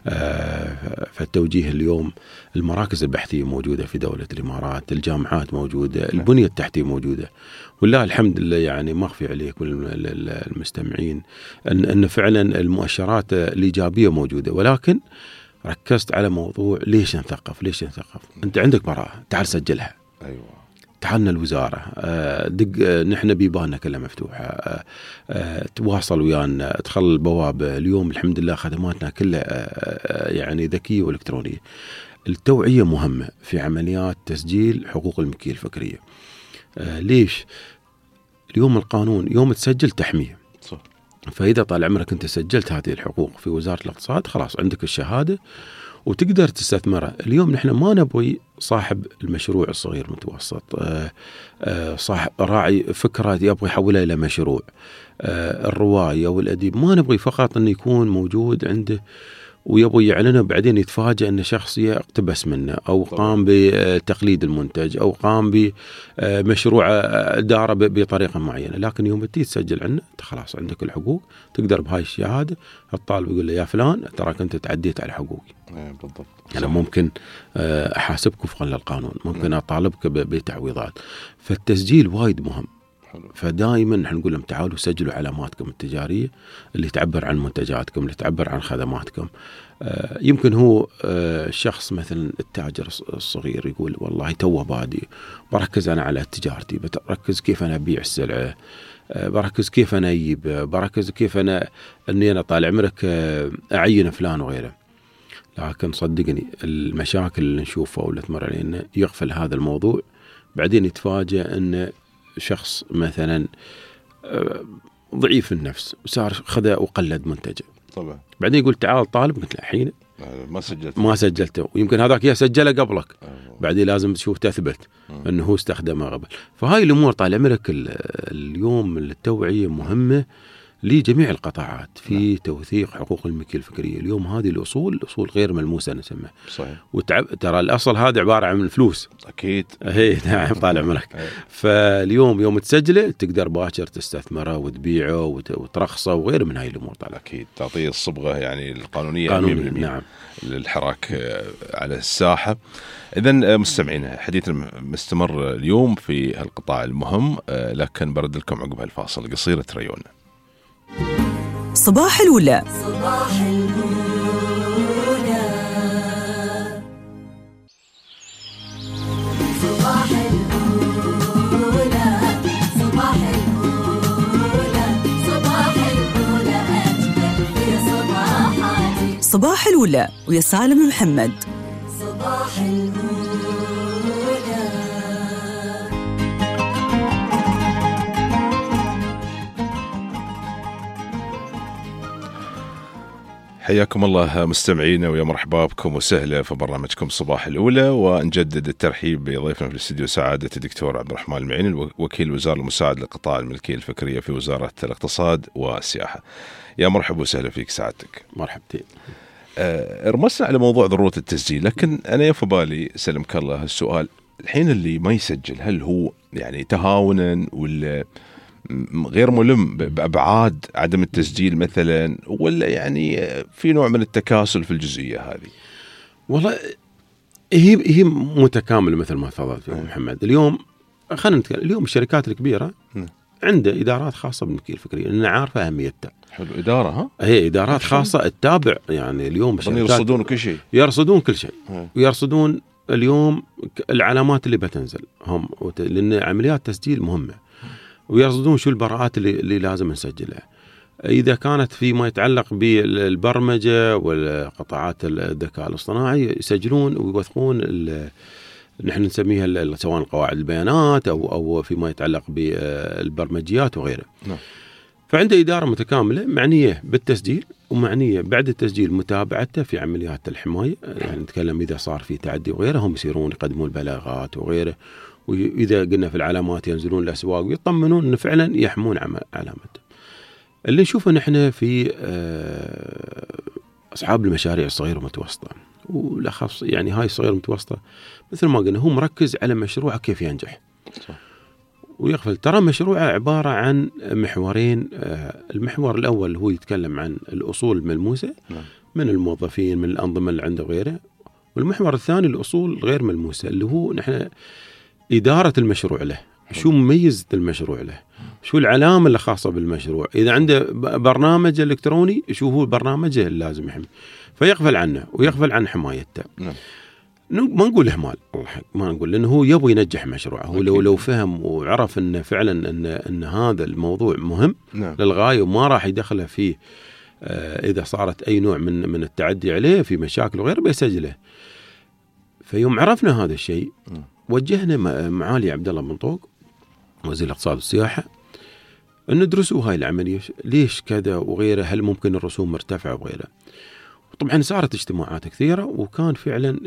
فالتوجيه اليوم، المراكز البحثية موجودة في دولة الإمارات، الجامعات موجودة، البنية التحتية موجودة، والله الحمد لله. يعني ما أخفي عليكم المستمعين أن فعلا المؤشرات الإيجابية موجودة، ولكن ركزت على موضوع ليش نثقف. أنت عندك براءة، تعال سجلها. أيوة. تعالنا الوزارة، دق، نحن بيباننا كلها مفتوحة، تواصل ويانا، ادخل البوابة. اليوم الحمد لله خدماتنا كلها يعني ذكية والكترونية. التوعية مهمة في عمليات تسجيل حقوق الملكية الفكرية. ليش؟ اليوم القانون يوم تسجل تحميه، فإذا طال عمرك أنت سجلت هذه الحقوق في وزارة الاقتصاد، خلاص عندك الشهادة وتقدر تستثمرها. اليوم نحن ما نبغي صاحب المشروع الصغير متوسط، صاحب راعي فكرة يبغي يحولها إلى مشروع، الرواية والأديب، ما نبغي فقط أن يكون موجود عنده ويبغي يعلنه بعدين يتفاجأ أن شخص يقتبس منه أو قام بتقليد المنتج أو قام بمشروع داره بطريقة معينة. لكن يوم تسجل عنه خلاص عندك الحقوق، تقدر بهاي الشهادة الطالب يقول له يا فلان تراك أنت تعديت على حقوقي. بالضبط. أنا ممكن أحاسبك وفقا للقانون، ممكن أطالبك بتعويضات. فالتسجيل وايد مهم. فدائما نحن نقول لهم تعالوا سجلوا علاماتكم التجارية اللي تعبر عن منتجاتكم، اللي تعبر عن خدماتكم. يمكن هو شخص مثلا التاجر الصغير يقول والله توه بادي، بركز أنا على تجارتي، بركز كيف أنا أبيع السلعة، بركز كيف أنا أجيب، بركز كيف أني أنا طال عمرك أعين فلان وغيره. لكن صدقني المشاكل اللي نشوفها واللي تمر علينا يغفل هذا الموضوع، بعدين يتفاجأ أن شخص مثلا ضعيف النفس وصار خذ وقلد منتجه، طبعا بعدين يقول تعال طالب، قلت له الحين ما سجلته، ويمكن هذاك يسجله قبلك، بعدين لازم تشوف تثبت انه هو استخدمه قبل. فهاي الامور طال عمرك اليوم التوعية مهمة لجميع القطاعات في توثيق حقوق الملكية الفكرية. اليوم هذه الأصول غير ملموسة نسميها. صحيح. ترى الأصل هذا عبارة عن الفلوس. أكيد. هي نعم طال عمرك. فاليوم يوم تسجله تقدر باكر تستثمره وتبيعه وترخصه وغيره من هاي الأمور. طال أكيد تعطيه الصبغة يعني القانونية. نعم. للحراك على الساحة. إذن مستمعين، حديثنا مستمر اليوم في القطاع المهم، لكن برد لكم عقب هالفاصل القصير تريونا. صباح الأولى. صباح الأولى. صباح الأولى. صباح الأولى. صباح الأولى أجمل في صباحاتي. صباح الأولى ويا سالم محمد. صباح الأولى. حياكم الله مستمعينا، ويا مرحبا بكم وسهلا في برنامجكم صباح الأولى، ونجدد الترحيب بضيفنا في الاستديو سعادة الدكتور عبد الرحمن المعيني، وكيل الوزارة المساعد لقطاع الملكية الفكرية في وزارة الاقتصاد والسياحة. يا مرحبا وسهلا فيك سعادتك. مرحبتين. رمسنا على موضوع ضرورة التسجيل، لكن أنا في بالي سلمك الله السؤال، الحين اللي ما يسجل هل هو يعني تهاونا ولا غير ملم بأبعاد عدم التسجيل مثلا، ولا يعني في نوع من التكاسل في الجزئية هذه؟ والله هي متكاملة مثل ما تفضلت محمد. اليوم خلينا نتكلم، اليوم الشركات الكبيرة عنده إدارات خاصة بالملكية الفكرية، أنا عارفة أهميتها. حلو. إدارة ها؟ هي إدارات خاصة تتابع، يعني اليوم يرصدون كل شيء، يرصدون كل شيء، ويرصدون اليوم العلامات اللي بتنزل هم، لأن عمليات تسجيل مهمة، ويرصدون شو البراءات اللي لازم نسجلها. إذا كانت فيما يتعلق بالبرمجة والقطاعات الذكاء الاصطناعي يسجلون ويوثقون نحن نسميها سواء قواعد البيانات أو فيما يتعلق بالبرمجيات وغيره. نعم. فعنده إدارة متكاملة معنية بالتسجيل ومعنية بعد التسجيل متابعته في عمليات الحماية. يعني نتكلم إذا صار في تعدي وغيره هم يصيرون يقدمون البلاغات وغيره، وإذا قلنا في العلامات ينزلون الأسواق ويطمنون أنه فعلا يحمون علامته. اللي نشوفه نحن في أصحاب المشاريع الصغيرة والمتوسطة، والأخص يعني هاي الصغيرة والمتوسطة مثل ما قلنا هو مركز على مشروعه كيف ينجح. صح. ويغفل ترى مشروعه عبارة عن محورين. المحور الأول هو يتكلم عن الأصول الملموسة من الموظفين من الأنظمة اللي عنده غيره، والمحور الثاني الأصول الغير ملموسة اللي هو نحن إدارة المشروع له، شو مميز المشروع له، شو العلامة اللي خاصة بالمشروع، إذا عنده برنامج إلكتروني شو هو برنامجه اللي لازم يحمي، فيغفل عنه ويغفل عن حمايته. ما نقول إهمال، ما نقول، لأنه هو يبغى ينجح مشروعه. هو لو فهم وعرف أن فعلا أن هذا الموضوع مهم للغاية وما راح يدخله فيه إذا صارت أي نوع من التعدي عليه في مشاكل وغيره بيسجله. فيوم عرفنا هذا الشيء وجهنا معالي عبد الله بن طوق وزير الاقتصاد والسياحة أن ندرسوا هاي العملية ليش كذا وغيره، هل ممكن الرسوم مرتفعة وغيره. طبعا صارت اجتماعات كثيرة، وكان فعلا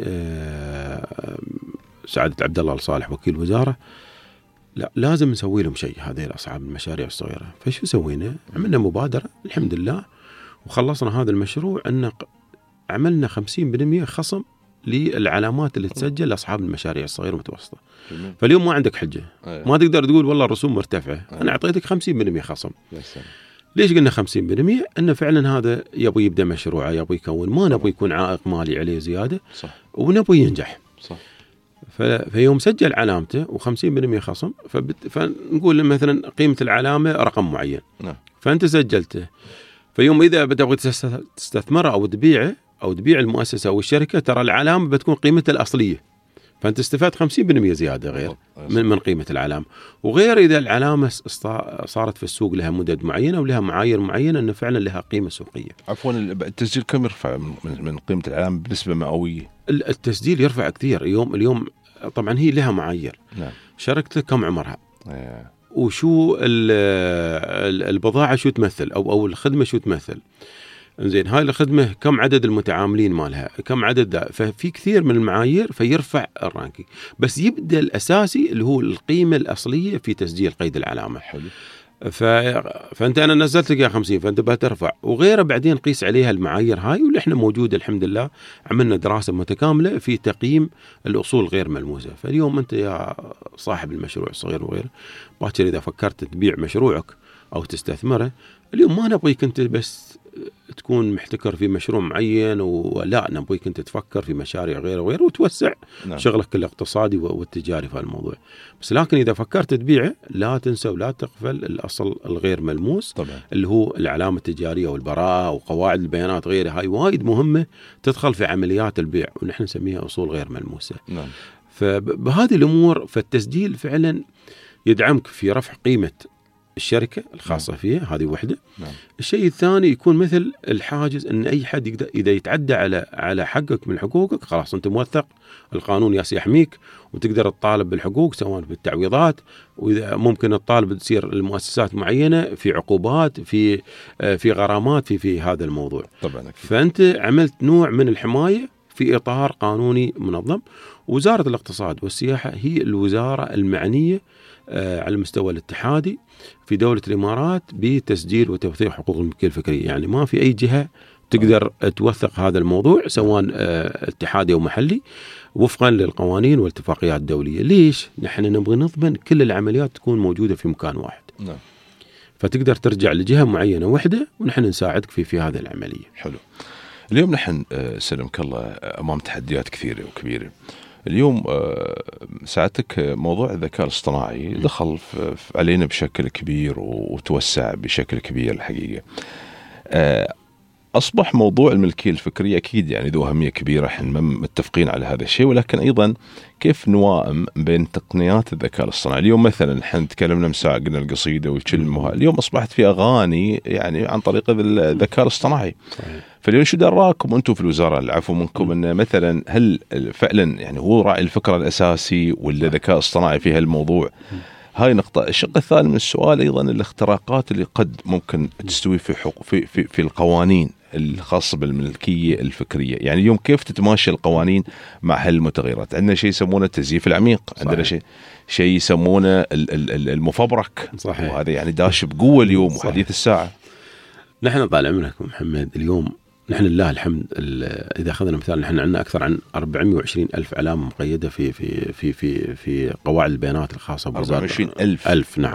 سعادة عبد الله الصالح وكيل وزارة لا لازم نسوي لهم شيء هذه أصحاب المشاريع الصغيرة. فشو سوينا؟ عملنا مبادرة الحمد لله وخلصنا هذا المشروع أن عملنا 50% خصم للعلامات اللي تسجل لأصحاب المشاريع الصغيرة والمتوسطة. فاليوم ما عندك حجة، ما تقدر تقول والله الرسوم مرتفعة. أنا أعطيتك 50% خصم. ليش قلنا 50%؟ أنه فعلا هذا يبغى يبدأ مشروعه، يبغى يكون، ما نبغى يكون عائق مالي عليه زيادة. صح. ونبغى ينجح. صح. فيوم سجل علامته و50% خصم، فنقول مثلا قيمة العلامة رقم معين. نعم. فأنت سجلته، فيوم إذا بتبغى تستثمره أو تبيعه أو تبيع المؤسسة أو الشركة، ترى العلامة بتكون قيمتها الأصلية، فأنت استفاد 50% زيادة غير من قيمة العلامة. وغير إذا العلامة صارت في السوق لها مدد معينة ولها معايير معينة أنه فعلا لها قيمة سوقية. عفوا، التسجيل كم يرفع من قيمة العلامة بنسبة مئوية؟ التسجيل يرفع كثير. اليوم طبعا هي لها معايير. نعم. شركتك كم عمرها؟ وشو البضاعة شو تمثل أو الخدمة شو تمثل. زين، هاي الخدمة كم عدد المتعاملين مالها، كم عدد ففي كثير من المعايير فيرفع الرانكينج. بس يبدأ الأساسي اللي هو القيمة الأصلية في تسجيل قيد العلامة. حلو. فأنت أنا نزلت لك 50، فأنت بترفع وغيره، بعدين قيس عليها المعايير هاي، واللي احنا موجودة الحمد لله. عملنا دراسة متكاملة في تقييم الأصول غير ملموسة. فاليوم أنت يا صاحب المشروع الصغير وغيره، باكر إذا فكرت تبيع مشروعك أو تستثمره، اليوم ما نبغيك أنت بس تكون محتكر في مشروع معين، ولا نبغيك أنت تفكر في مشاريع غيره وغيره وتوسع. نعم. شغلك الاقتصادي والتجاري في الموضوع. بس لكن إذا فكرت تبيعه لا تنسى ولا تغفل الأصل الغير ملموس. طبعا. اللي هو العلامة التجارية والبراءة وقواعد البيانات غيرها. هاي وايد مهمة تدخل في عمليات البيع، ونحن نسميها أصول غير ملموسة. نعم. فبهذه الأمور فالتسجيل فعلا يدعمك في رفع قيمة الشركة الخاصة فيها. هذه وحدة. نعم. الشيء الثاني يكون مثل الحاجز، أن أي حد يقدر إذا يتعدى على حقك من حقوقك، خلاص أنت موثق، القانون يحميك، وتقدر تطالب بالحقوق سواء بالتعويضات، وإذا ممكن الطالب تصير المؤسسات معينة في عقوبات، في غرامات في هذا الموضوع. طبعا. فأنت عملت نوع من الحماية في إطار قانوني منظم. وزارة الاقتصاد والسياحة هي الوزارة المعنية على المستوى الاتحادي في دولة الإمارات بتسجيل وتوثيق حقوق الملكية الفكرية. يعني ما في أي جهة تقدر توثق هذا الموضوع سواء اتحادي أو محلي وفقا للقوانين والاتفاقيات الدولية. ليش؟ نحن نبغى نضمن كل العمليات تكون موجودة في مكان واحد. نعم. فتقدر ترجع لجهة معينة وحدة ونحن نساعدك في هذه العملية. حلو. اليوم نحن سلمك الله أمام تحديات كثيرة وكبيرة. اليوم ساعتك موضوع الذكاء الاصطناعي دخل علينا بشكل كبير وتوسع بشكل كبير الحقيقة. أصبح موضوع الملكية الفكرية أكيد يعني ذو أهمية كبيرة، احنا متفقين على هذا الشيء، ولكن أيضا كيف نوائم بين تقنيات الذكاء الاصطناعي. اليوم مثلا احنا تكلمنا مساء قلنا القصيدة والكلمة، اليوم أصبحت في أغاني يعني عن طريق الذكاء الاصطناعي. فاليوم شو دراكم أنتم في الوزارة، العفو منكم، أن مثلا هل فعلا يعني هو راعي الفكرة الأساسي ولا الذكاء الاصطناعي في هالموضوع؟ هاي نقطة. الشق الثاني من السؤال أيضا الاختراقات اللي قد ممكن تستوي في القوانين الخاصة بالملكية الفكرية. يعني اليوم كيف تتماشى القوانين مع هالمتغيرات؟ عندنا شيء يسمونه التزييف العميق، عندنا شيء يسمونه المفبرك، صحيح. وهذا يعني داش بقوة اليوم، صحيح. وحديث الساعة. نحن طال عمرك محمد، اليوم نحن لله الحمد، إذا أخذنا مثال نحن عندنا أكثر عن 420 ألف علامة مقيدة في قواعد البيانات الخاصة بوزارة. 420 ألف. نعم.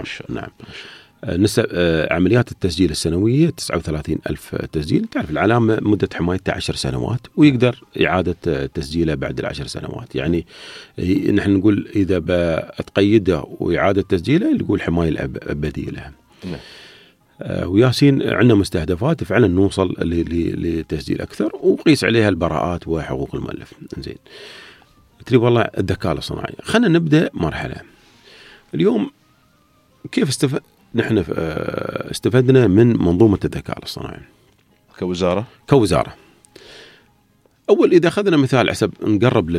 نسب عمليات التسجيل السنوية 39 ألف تسجيل. تعرف العلامة مدة حمايتها 10 سنوات، ويقدر إعادة تسجيلها بعد 10 سنوات. يعني نحن نقول إذا بتقيده وإعادة تسجيله نقول حماية الأبدية لها. وياسين عندنا مستهدفات فعلا نوصل لتسجيل أكثر، وقيس عليها البراءات وحقوق المؤلف. زين، تريد والله الذكاء الاصطناعي. خلينا نبدأ مرحلة. اليوم كيف نحن استفدنا من منظومة الذكاء الاصطناعي كوزارة. أول إذا أخذنا مثال حسب نقرب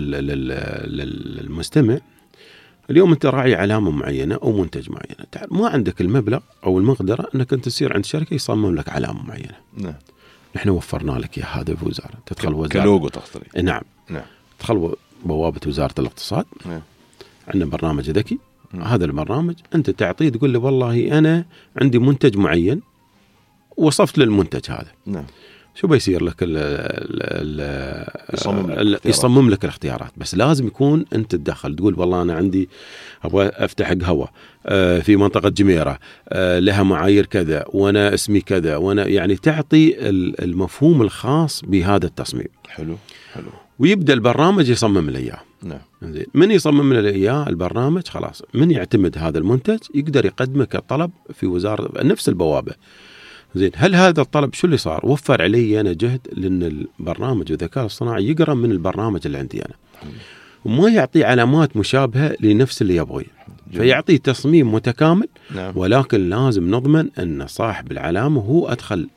للمستمع، اليوم أنت راعي علامة معينة أو منتج معينة، ما عندك المبلغ أو المقدرة أنك أنت تصير عند شركة يصمم لك علامة معينة. نعم. نحن وفرنا لك يا هذا في وزارة، تدخل وزارة كلوجو تقصدي. نعم. تدخل بوابة وزارة الاقتصاد. نعم. عندنا برنامج ذكي. هذا البرنامج أنت تعطيه، تقول له والله أنا عندي منتج معين، وصفت للمنتج هذا. نعم. شو بيصير لك؟ يصمم لك الاختيارات، بس لازم يكون أنت تدخل، تقول والله أنا عندي أبغى أفتح قهوة في منطقة جميرة لها معايير كذا، وأنا اسمي كذا، وأنا يعني تعطي المفهوم الخاص بهذا التصميم. حلو. ويبدأ البرنامج يصمم لي إياه. نعم. من يصمم لي إياه البرنامج، خلاص من يعتمد هذا المنتج يقدر يقدمه كطلب في وزارة نفس البوابة. زين، هل هذا الطلب شو اللي صار؟ وفر علي أنا جهد، لأن البرنامج الذكاء الصناعي يقرأ من البرنامج اللي عندي أنا، وما يعطي علامات مشابهة لنفس اللي يبغيه، فيعطي تصميم متكامل. نعم. ولكن لازم نضمن أن صاحب العلامة هو أدخل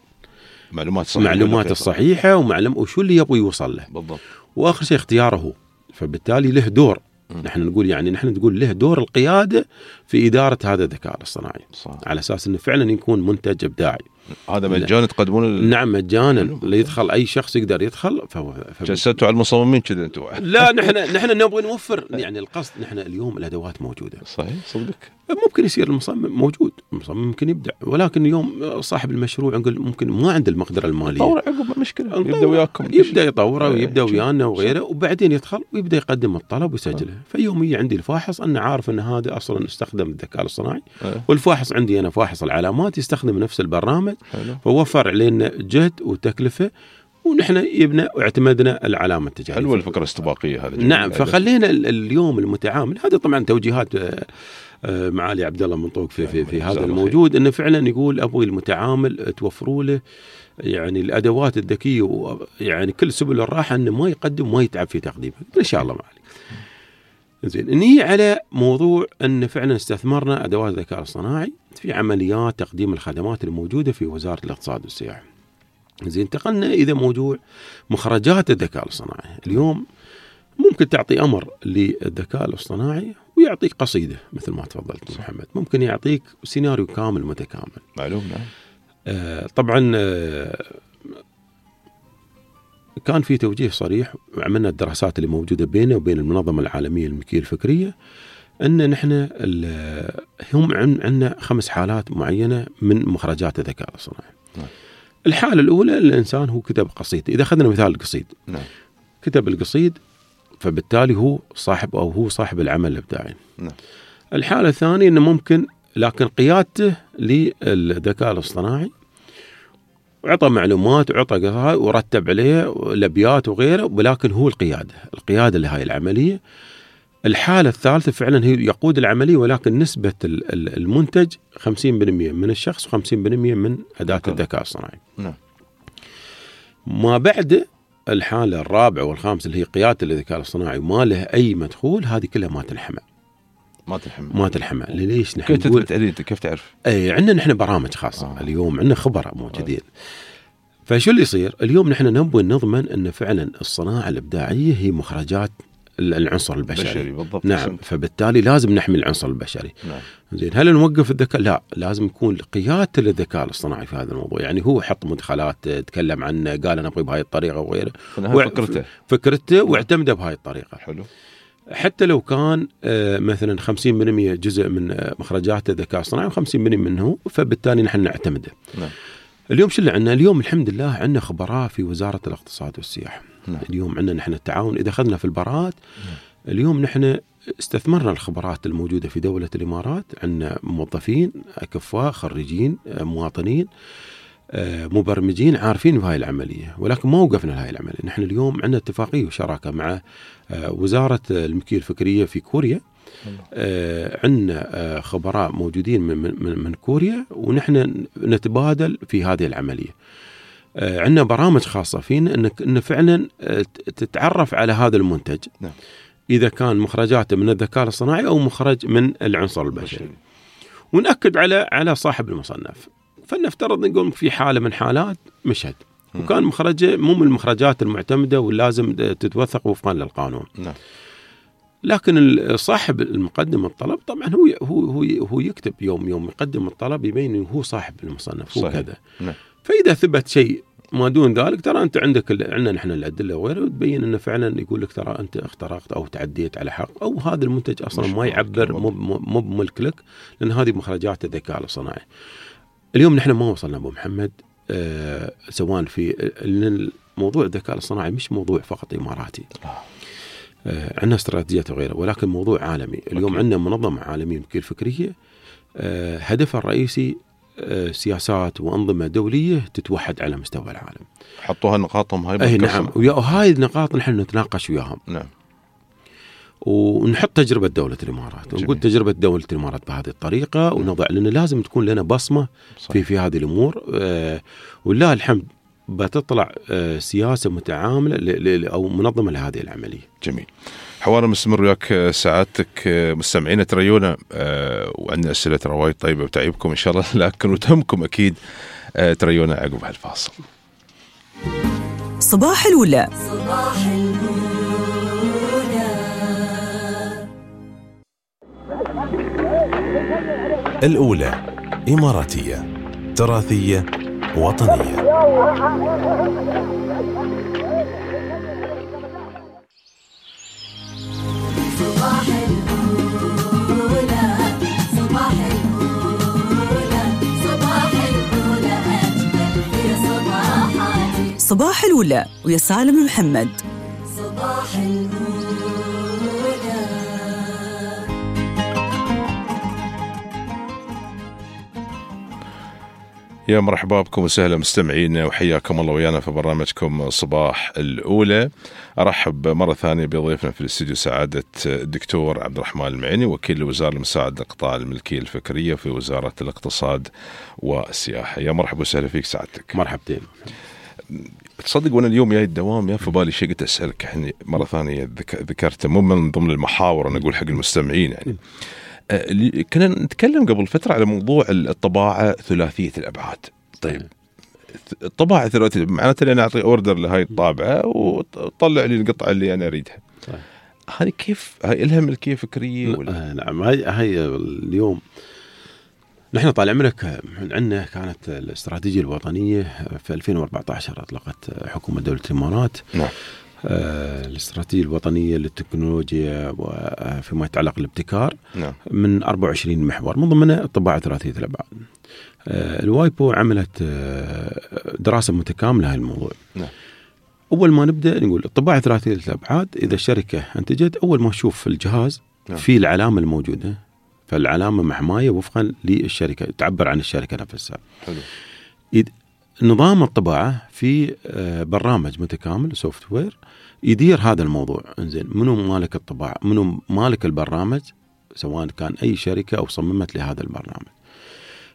معلومات الصحيحة وشو اللي يبغي يوصل له بالضبط. وآخر شيء اختياره هو، فبالتالي له دور. نحن نقول له دور القيادة في إدارة هذا الذكاء الاصطناعي، على أساس أنه فعلا يكون منتج إبداعي. هذا مجانا تقدمون نعم مجانا، اللي يدخل أي شخص يقدر يدخل. جلستوا على المصممين كذا أنتوا؟ لا، نحن نبغى نوفر، يعني القصد نحن اليوم الأدوات موجودة. صحيح، صدقك. ممكن يصير المصمم موجود، المصمم ممكن يبدع، ولكن اليوم صاحب المشروع نقول ممكن ما عنده المقدرة المالية. طور عقب مشكلة، يبدأ وياكم، يبدأ يطوره ويبدأ ويانا وغيره، وبعدين يدخل ويبدأ يقدم الطلب ويسجله. فيوم يجي عندي الفاحص أنا عارف أن هذا أصلا استخدم الذكاء الاصطناعي، والفاحص عندي أنا فاحص العلامات يستخدم نفس البرنامج، فوفر علينا جهد وتكلفة، ونحن يبنى واعتمدنا العلامة التجارية. حلوة الفكرة الاستباقية هذا. نعم. فخلينا اليوم المتعامل هذا طبعا توجيهات معالي عبد الله منطوق في هذا الموجود، انه فعلا يقول ابغي المتعامل توفروا له يعني الادوات الذكيه، يعني كل سبل الراحه انه ما يقدم وما يتعب في تقديمه. ان شاء الله معالي. زين، نيجي على موضوع ان فعلا استثمرنا ادوات الذكاء الاصطناعي في عمليات تقديم الخدمات الموجوده في وزاره الاقتصاد والسياحه. زين، انتقلنا إذا موضوع مخرجات الذكاء الاصطناعي. اليوم ممكن تعطي أمر للذكاء الاصطناعي ويعطيك قصيدة مثل ما تفضلت محمد، ممكن يعطيك سيناريو كامل متكامل. معلوم. طبعا كان في توجيه صريح، وعملنا الدراسات اللي موجودة بيننا وبين المنظمة العالمية للملكية الفكرية، أن نحن هم عندنا 5 حالات معينة من مخرجات الذكاء الاصطناعي. الحالة الأولى الإنسان هو كتب قصيدة. إذا أخذنا مثال القصيد، كتب القصيد، فبالتالي هو صاحب العمل الإبداعي. الحالة الثانية إنه ممكن، لكن قيادته للذكاء الاصطناعي وعطى معلومات وعطى قصائد ورتب عليه الأبيات وغيره، ولكن هو القيادة لهاي العملية. الحالة الثالثة فعلا هي يقود العملية، ولكن نسبة المنتج 50% من الشخص و50% من أداة الذكاء الصناعي. ما بعد الحالة الرابعة والخامسة اللي هي قيادة الذكاء الاصطناعي وما له أي مدخول، هذه كلها ما تنحمى. ما تلحمى. ليش نحن كيف تثبت عليه؟ كيف تعرف؟ عندنا نحن برامج خاصة. اليوم عندنا خبراء موجودين. فشو اللي يصير اليوم؟ نحن نبغى نضمن أن فعلا الصناعة الإبداعية هي مخرجات العنصر البشري. بالضبط. نعم. فبالتالي لازم نحمي العنصر البشري. نعم. زين، هل نوقف الذكاء؟ لا، لازم يكون قيادة الذكاء الاصطناعي في هذا الموضوع. يعني هو حط مدخلات، تكلم عنه، قال أنا أبغي بهاي الطريقة وغيره، فكرته واعتمده بهاي الطريقة. حلو. حتى لو كان مثلا 50% جزء من مخرجات الذكاء الاصطناعي و50% منه، فبالتالي نحن نعتمده. نعم. اليوم شو اللي عندنا؟ اليوم الحمد لله عندنا خبراء في وزارة الاقتصاد والسياحة. نعم. اليوم عندنا نحن التعاون. إذا أخذنا في البراءات، اليوم نحن استثمرنا الخبرات الموجودة في دولة الإمارات. عندنا موظفين أكفاء خريجين مواطنين مبرمجين عارفين بهاي العملية، ولكن ما وقفنا لهاي العملية. نحن اليوم عندنا اتفاقية وشراكة مع وزارة الملكية الفكرية في كوريا. عندنا خبراء موجودين من كوريا، ونحن نتبادل في هذه العملية. عندنا برامج خاصة فينا إن فعلا تتعرف على هذا المنتج. نعم. إذا كان مخرجاته من الذكاء الاصطناعي أو مخرج من العنصر البشري، ونأكد على صاحب المصنف. فلنفترض نقول في حالة من حالات مشهد وكان مخرجه مو من المخرجات المعتمدة ولازم تتوثق وفقا للقانون. نعم. لكن صاحب المقدم الطلب طبعا هو يكتب يوم يقدم الطلب يبين إنه هو صاحب المصنف، هو كذا. نعم. فإذا ثبت شيء ما دون ذلك، ترى أنت عندنا نحن الأدلة وغيره، وتبين إنه فعلا يقول لك ترى أنت اخترقت أو تعديت على حق، أو هذا المنتج أصلا ما يعبر مو بملك لك، لأن هذه مخرجات الذكاء الاصطناعي. اليوم نحن ما وصلنا أبو محمد سواء في موضوع الذكاء الاصطناعي مش موضوع فقط إماراتي. عندنا استراتيجيات وغيره، ولكن موضوع عالمي. اليوم عندنا منظمة عالمية الملكية الفكرية، هدفها الرئيسي سياسات وأنظمة دولية تتوحد على مستوى العالم. حطوها نقاطهم هاي. نعم. وهاي النقاط نحن نتناقش وياهم. نعم. ونحط تجربة دولة الإمارات، ونقول تجربة دولة الإمارات بهذه الطريقة، ونضع لأن لازم تكون لنا بصمة في هذه الأمور. والله الحمد بتطلع سياسة متعاملة أو منظمة لهذه العملية. جميل. حوار مستمر وياك سعادتك. مستمعينا تريونا وعندنا أسئلة روايد طيبة وتعيبكم إن شاء الله، لكن وتهمكم أكيد. تريونا عقب هالفاصل. صباح الولا. صباح الأولى إماراتية تراثية وطنية. صباح الأولى صباح الأولى صباح الأولى أجمل في صباحاتي. صباح الولا ويا سالم محمد. صباح الأولى. يا مرحبا بكم وسهلا مستمعينا، وحياكم الله ويانا في برنامجكم صباح الأولى. أرحب مرة ثانية بضيفنا في الاستوديو سعادة الدكتور عبد الرحمن المعيني، وكيل الوزارة المساعد لقطاع الملكية الفكرية في وزارة الاقتصاد والسياحة. يا مرحبا وسهلا فيك سعادتك. مرحبتين. تصدق وانا اليوم جاي الدوام يا في بالي شيء قلت أسألك يعني مرة ثانية، ذكرته مو من ضمن المحاور، أنا أقول حق المستمعين يعني. كنا نتكلم قبل فترة على موضوع الطباعة ثلاثية الأبعاد. طيب الطباعة ثلاثية معناته أنا أعطي أوردر لهاي الطابعة وطلع لي القطعة اللي أنا أريدها. هذه كيف هاي لها ملكية فكرية ولا؟ نعم. هاي اليوم نحن طال عمرك عندنا كانت الاستراتيجية الوطنية في 2014 أطلقت حكومة دولة الإمارات. نعم. الاستراتيجية الوطنية للتكنولوجيا وفيما يتعلق بالابتكار. نعم. من 24 محور من ضمنها الطباعة ثلاثية الأبعاد. الوايبو عملت دراسة متكاملة للموضوع. نعم. أول ما نبدأ نقول الطباعة ثلاثية الأبعاد، إذا الشركة أنتجت أول ما نشوف الجهاز في العلامة الموجودة، فالعلامة محماية وفقا للشركة تعبر عن الشركة نفسها. حلو. نظام الطباعة في برنامج متكامل سوفت وير يدير هذا الموضوع. إنزين منو مالك الطباعة، منو مالك البرنامج، سواء كان أي شركة أو صممت لهذا البرنامج.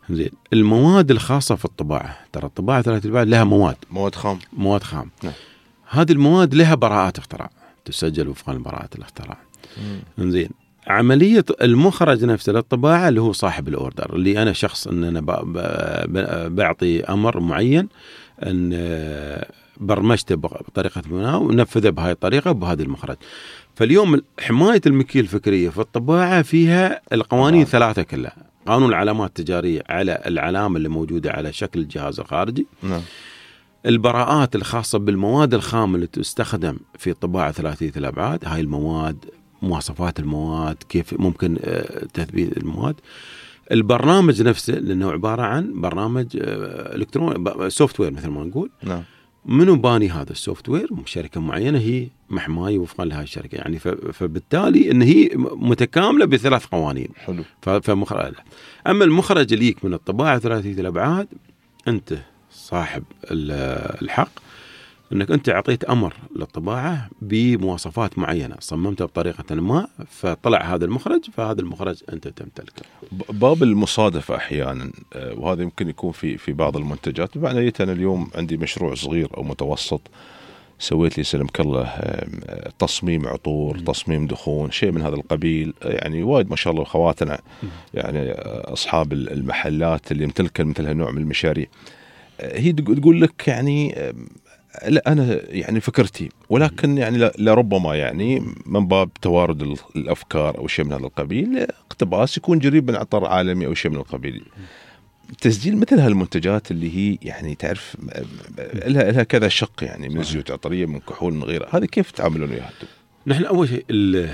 زين. المواد الخاصة في الطباعة، ترى الطباعة 3 أرباع لها مواد خام. نعم. هذه المواد لها براءات اختراع تسجل وفقا لبراءات الاختراع. زين. عملية المخرج نفسه للطباعة اللي هو صاحب الأوردر، اللي أنا شخص أن أنا بعطي أمر معين أن برمجته بطريقة ما ونفذه بهاي الطريقة بهذا المخرج. فاليوم حماية الملكية الفكرية في الطباعة فيها القوانين 3 كلها. قانون العلامات التجارية على العلامة اللي موجودة على شكل الجهاز الخارجي. نعم. البراءات الخاصة بالمواد الخام اللي تستخدم في الطباعة 3 الأبعاد، هاي المواد، مواصفات المواد، كيف ممكن تثبيت المواد. البرنامج نفسه لأنه عبارة عن برنامج إلكتروني، سوفت وير مثل ما نقول. نعم. منو باني هذا السوفت وير؟ شركة معينة هي محماية وفقا لهذه الشركة، يعني فبالتالي إن هي متكاملة ب3 قوانين. حلو. فمخرج. أما المخرج اللي يك من الطباعة 3 الأبعاد، أنت صاحب الحق أنك أنت أعطيت أمر للطباعة بمواصفات معينة صممتها بطريقة ما، فطلع هذا المخرج، فهذا المخرج أنت تمتلكه. باب المصادفة أحيانا، وهذا يمكن يكون في بعض المنتجات. بمعنى أنا اليوم عندي مشروع صغير أو متوسط، سويت لي سلمك الله تصميم عطور، تصميم دخون، شيء من هذا القبيل. يعني وايد ما شاء الله خواتنا يعني أصحاب المحلات اللي يمتلكن مثل هالنوع من المشاريع، هي تقول لك يعني لا أنا يعني فكرتي، ولكن يعني لربما يعني من باب توارد الأفكار أو شيء من هذا القبيل، اقتباس يكون قريب من عطر عالمي أو شيء من القبيل. تسجيل مثل هالمنتجات اللي هي يعني تعرف لها كذا شق، يعني من زيوت عطرية، من كحول، من غيرها، هذه كيف تعاملون وياها؟ نحن أول شيء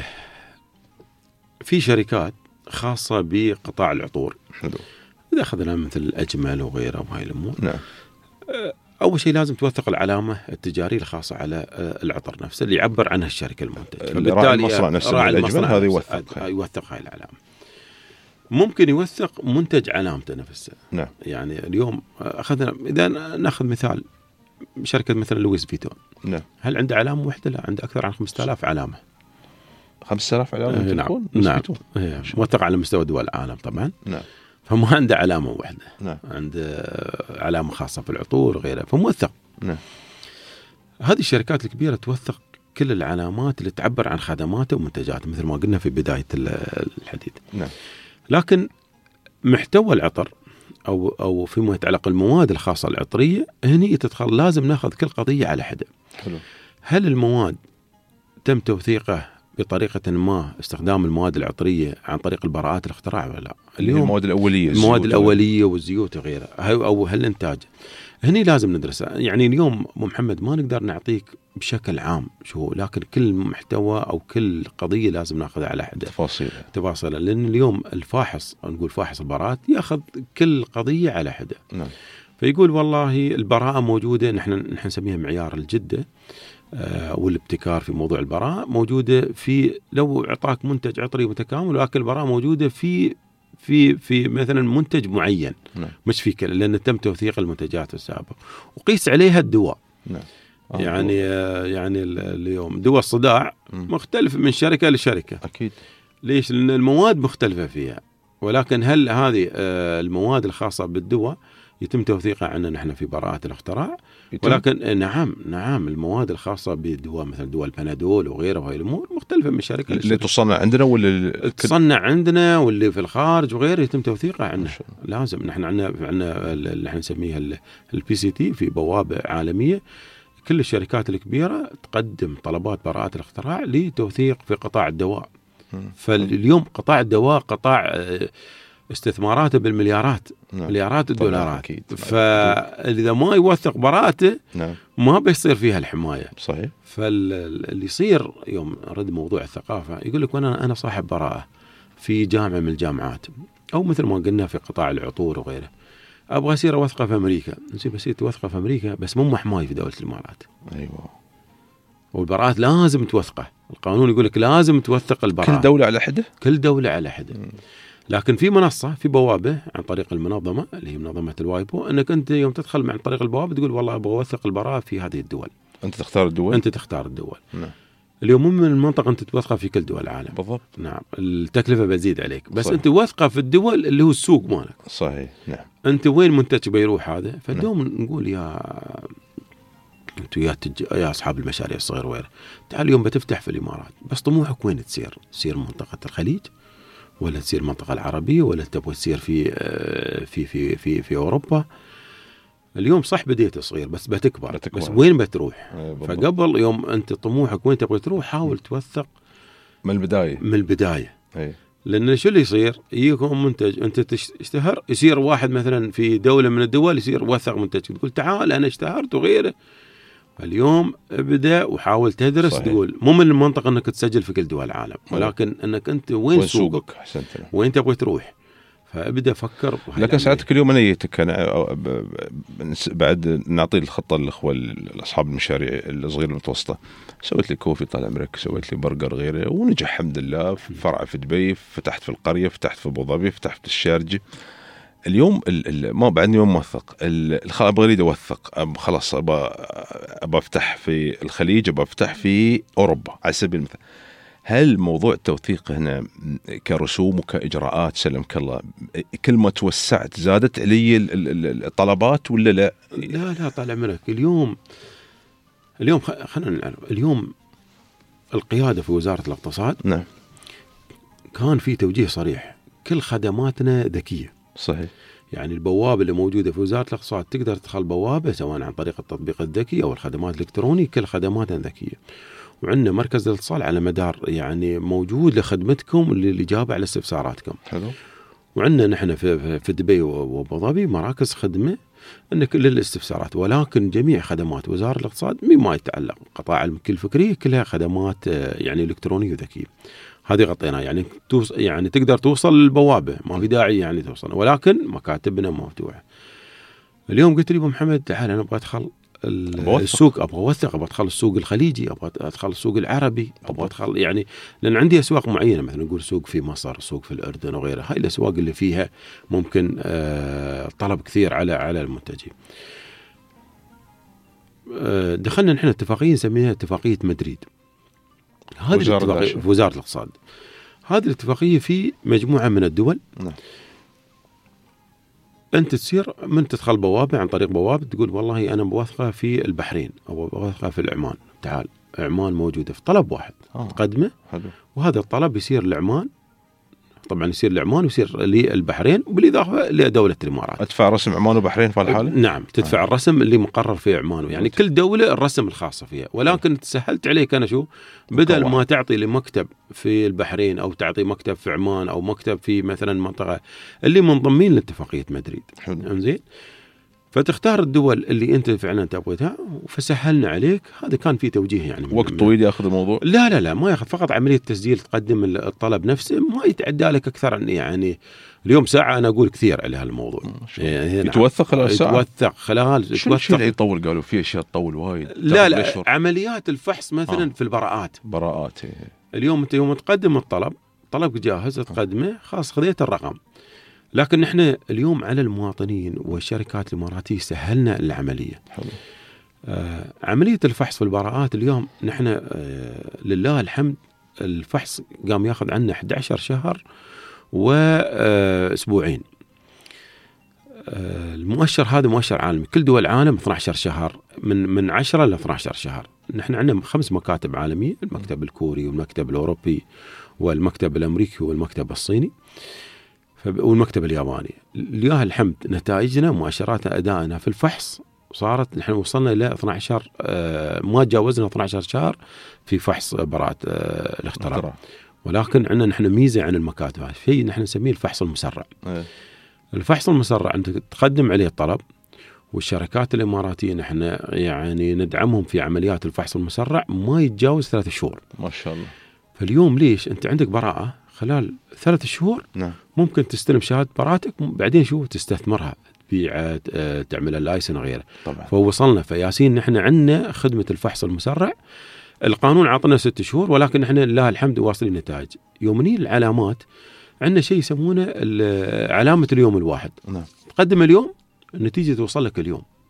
في شركات خاصة بقطاع العطور. حلو. إذا أخذنا مثل الأجمل وغيره وهاي الأمور. نعم. أول شيء لازم توثق العلامة التجارية الخاصة على العطر نفسه اللي يعبر عنها الشركة المنتج. راعي المصنع نفسه الأجمل هذا يوثق هاي العلامة. ممكن يوثق منتج علامته نفسه. نعم. يعني اليوم أخذنا، إذا نأخذ مثال شركة مثلا لويس فيتون. نعم. هل عنده علامة واحدة؟ لا، عنده أكثر عن 5000 علامة. 5000 علامة؟ نعم. موثق على مستوى دول العالم طبعا. نعم. فما عنده علامة واحدة. نعم. عنده علامة خاصة في العطور وغيرها، فموثق. نعم. هذه الشركات الكبيرة توثق كل العلامات اللي تعبر عن خدماته ومنتجاته مثل ما قلنا في بداية الحديث. نعم. لكن محتوى العطر أو فيما يتعلق المواد الخاصة العطرية، هني تدخل لازم ناخذ كل قضية على حدة. حلو. هل المواد تم توثيقه بطريقة ما، استخدام المواد العطرية عن طريق البراءات الاختراع ولا لا؟ اليوم المواد الأولية والزيوت وغيرها، أو هالإنتاج هني لازم ندرسها. يعني اليوم محمد ما نقدر نعطيك بشكل عام شو، لكن كل محتوى أو كل قضية لازم ناخذها على حدة تفاصيلها، لأن اليوم الفاحص، نقول فاحص البراءات، يأخذ كل قضية على حدة. نعم. فيقول والله البراءة موجودة، نحن نسميها معيار الجدة والابتكار في موضوع البراءة، موجودة في لو أعطاك منتج عطري متكامل، ولكن البراءة موجودة في مثلا منتج معين. نعم. مش في كل، لأن تم توثيق المنتجات السابقة وقيس عليها الدواء. نعم. يعني اليوم دواء الصداع مختلف من شركة لشركة. أكيد. ليش؟ لأن المواد مختلفة فيها، ولكن هل هذه المواد الخاصة بالدواء يتم توثيقها عندنا نحن في براءات الاختراع؟ ولكن نعم المواد الخاصة بالدواء مثل دواء البنادول وغيره وهي الأمور مختلفة من شركة اللي تصنع عندنا ولا تصنع عندنا واللي في الخارج وغيره يتم توثيقها عندنا. لازم نحن عندنا اللي احنا نسميها الPCT في بوابة عالمية. كل الشركات الكبيرة تقدم طلبات براءات الاختراع لتوثيق في قطاع الدواء. فاليوم قطاع الدواء قطاع استثماراته بالمليارات. نعم. مليارات الدولارات. فإذا ما يوثق براءته نعم. ما بيصير فيها الحماية. صحيح. فاللي يصير يوم رد موضوع الثقافة، يقول لك أنا صاحب براءة في جامعة من الجامعات، أو مثل ما قلنا في قطاع العطور وغيره، أبغى أصير أوثقه في أمريكا. بس توثقه في أمريكا بس مو محماي في دولة الإمارات. أيوة. والبراءات لازم توثقه، القانون يقول لك لازم توثق البراءة. كل دولة على حدة؟ كل دولة على حدة. لكن في منصة، في بوابة عن طريق المنظمة اللي هي منظمة الوايبو، أنك أنت يوم تدخل عن طريق البوابة تقول والله أبغى أوثق البراءة في هذه الدول. أنت تختار الدول. أنت تختار الدول. نعم. اليوم مو من المنطقة أنت توثقها في كل دول العالم. بالضبط. نعم، التكلفة بتزيد عليك، بس صحيح. أنت وثقة في الدول اللي هو السوق مالك. صحيح. نعم. أنت وين منتج بيروح هذا، فاليوم نقول يا أنتوا يا أصحاب المشاريع الصغيرة وغيره، تعال اليوم بتفتح في الإمارات، بس طموحك وين تصير؟ تصير منطقة الخليج، ولا تصير المنطقة العربية، ولا تبغى تصير في أوروبا؟ اليوم صح بديت صغير بس بتكبر. بس وين بتروح؟ فقبل يوم أنت طموحك وين تبغى تروح، حاول توثق من البداية. لأن شو اللي يصير؟ يجيكم منتج أنت تشتهر، يصير واحد مثلا في دولة من الدول يصير وثق منتج، تقول تعال أنا اشتهرت وغيره. اليوم ابدأ وحاول تدرس. صحيح. تقول مو من المنطقة أنك تسجل في كل دول العالم، ولكن أنك أنت وين سوقك، وين تبغى تروح، فابدأ فكر. لكن ساعتك اليوم أنا جيتك أنا بعد نعطي الخطة للأخوة أصحاب المشاريع الصغيرة المتوسطة، سويت لي كوفي طال عمرك، سويت لي برجر غيره، ونجح الحمد لله. في فرع في دبي، فتحت في القرية، فتحت في أبو ظبي، فتحت في الشارجة. اليوم ما بعدني يوم موثق، ابغى اريد اوثق، خلاص ابغى افتح في الخليج، ابغى افتح في اوروبا على سبيل المثال. هل موضوع التوثيق هنا كرسوم وكاجراءات سلمك الله كل ما توسعت زادت علي الطلبات ولا لا؟ لا طال عمرك. اليوم خلينا نعرف، اليوم القيادة في وزارة الاقتصاد نعم كان في توجيه صريح، كل خدماتنا ذكية. صحيح. يعني البوابة اللي موجودة في وزارة الاقتصاد تقدر تدخل بوابة سواء عن طريق التطبيق الذكي أو الخدمات الإلكترونية، كل خدماتنا ذكية. وعندنا مركز الاتصال على مدار يعني موجود لخدمتكم للإجابة على استفساراتكم. حلو. وعندنا نحن في دبي وأبو ظبي مراكز خدمة أنك للاستفسارات، ولكن جميع خدمات وزارة الاقتصاد مما يتعلق قطاع الملكية الفكرية كلها خدمات يعني إلكترونية وذكية. هذه غطينا، يعني تقدر توصل للبوابة، ما في داعي يعني توصل، ولكن مكاتبنا مفتوحة. اليوم قلت لي أبو محمد تعال أنا أبغى أدخل السوق، أبغى أوثق، أبغى أدخل السوق الخليجي، أبغى أدخل السوق العربي، أبغى أدخل يعني لأن عندي أسواق معينة، مثلا نقول سوق في مصر، سوق في الأردن وغيرها. هاي الأسواق اللي فيها ممكن طلب كثير على المنتجين. دخلنا نحن اتفاقية نسميها اتفاقية مدريد. هذه الاتفاقية في وزارة الاقتصاد. هذه الاتفاقية في مجموعة من الدول. نعم. أنت تصير من تدخل بوابة عن طريق بوابة تقول والله أنا موثقة في البحرين أو موثقة في العمان، تعال عمان موجودة في طلب واحد تقدمه. حلو. وهذا الطلب يصير لعمان، طبعا يصير لعمان ويصير للبحرين، وبالإضافة لدولة الإمارات. أدفع رسم عمان وبحرين في الحالة؟ نعم، تدفع الرسم اللي مقرر في عمان، يعني كل دولة الرسم الخاصة فيها. ولكن تسهلت عليك أنا شو، بدل ما تعطي لمكتب في البحرين أو تعطي مكتب في عمان أو مكتب في مثلا منطقة اللي منضمين لاتفاقية مدريد. زين، فتختار الدول اللي أنت فعلا تبغيتها، فسهلنا عليك. هذا كان في توجيه يعني. وقت طويل يأخذ الموضوع؟ لا ما يأخذ، فقط عملية تسجيل، تقدم الطلب نفسه، ما يتعدى لك أكثر يعني اليوم ساعة. أنا أقول كثير على هالموضوع. يتوثق خلال ساعة؟ يتوثق خلال. شو اللي يطول؟ قالوا في أشياء تطول وايد. لا عمليات الفحص مثلا في البراءات. اليوم أنت يوم تقدم الطلب، طلبك جاهز تقدمه، خلاص خذيت الرقم. لكن نحن اليوم على المواطنين والشركات الإماراتية سهلنا العملية. عملية الفحص في البراءات اليوم نحن لله الحمد الفحص قام ياخذ عنا 11 شهر وأسبوعين. المؤشر هذا مؤشر عالمي، كل دول العالم 12 شهر، من 10 ل 12 شهر. نحن عندنا 5 مكاتب عالمية، المكتب الكوري والمكتب الأوروبي والمكتب الأمريكي والمكتب الصيني والمكتب الياباني. لله الحمد نتائجنا مؤشرات أدائنا في الفحص صارت، نحن وصلنا إلى 12 ما تجاوزنا 12 شهر في فحص براءة الاختراع. ولكن عندنا نحن ميزة عن المكاتب، شيء نحن نسميه الفحص المسرع. الفحص المسرع أنت تقدم عليه الطلب، والشركات الإماراتية نحن يعني ندعمهم في عمليات الفحص المسرع، ما يتجاوز 3 شهور. ما شاء الله. فاليوم ليش أنت عندك براءة خلال 3 شهور؟ نعم. ممكن تستلم شهادة براءتك، بعدين شو تستثمرها، تبيع، تعمل اللايسن وغيره. طبعا. فوصلنا في ياسين نحن عندنا خدمة الفحص المسرع. القانون عطنا 6 شهور، ولكن نحن لله الحمد واصلين نتائج. يومين العلامات عندنا شيء يسمونه علامة اليوم الواحد. نعم. تقدم اليوم النتيجة توصل لك اليوم.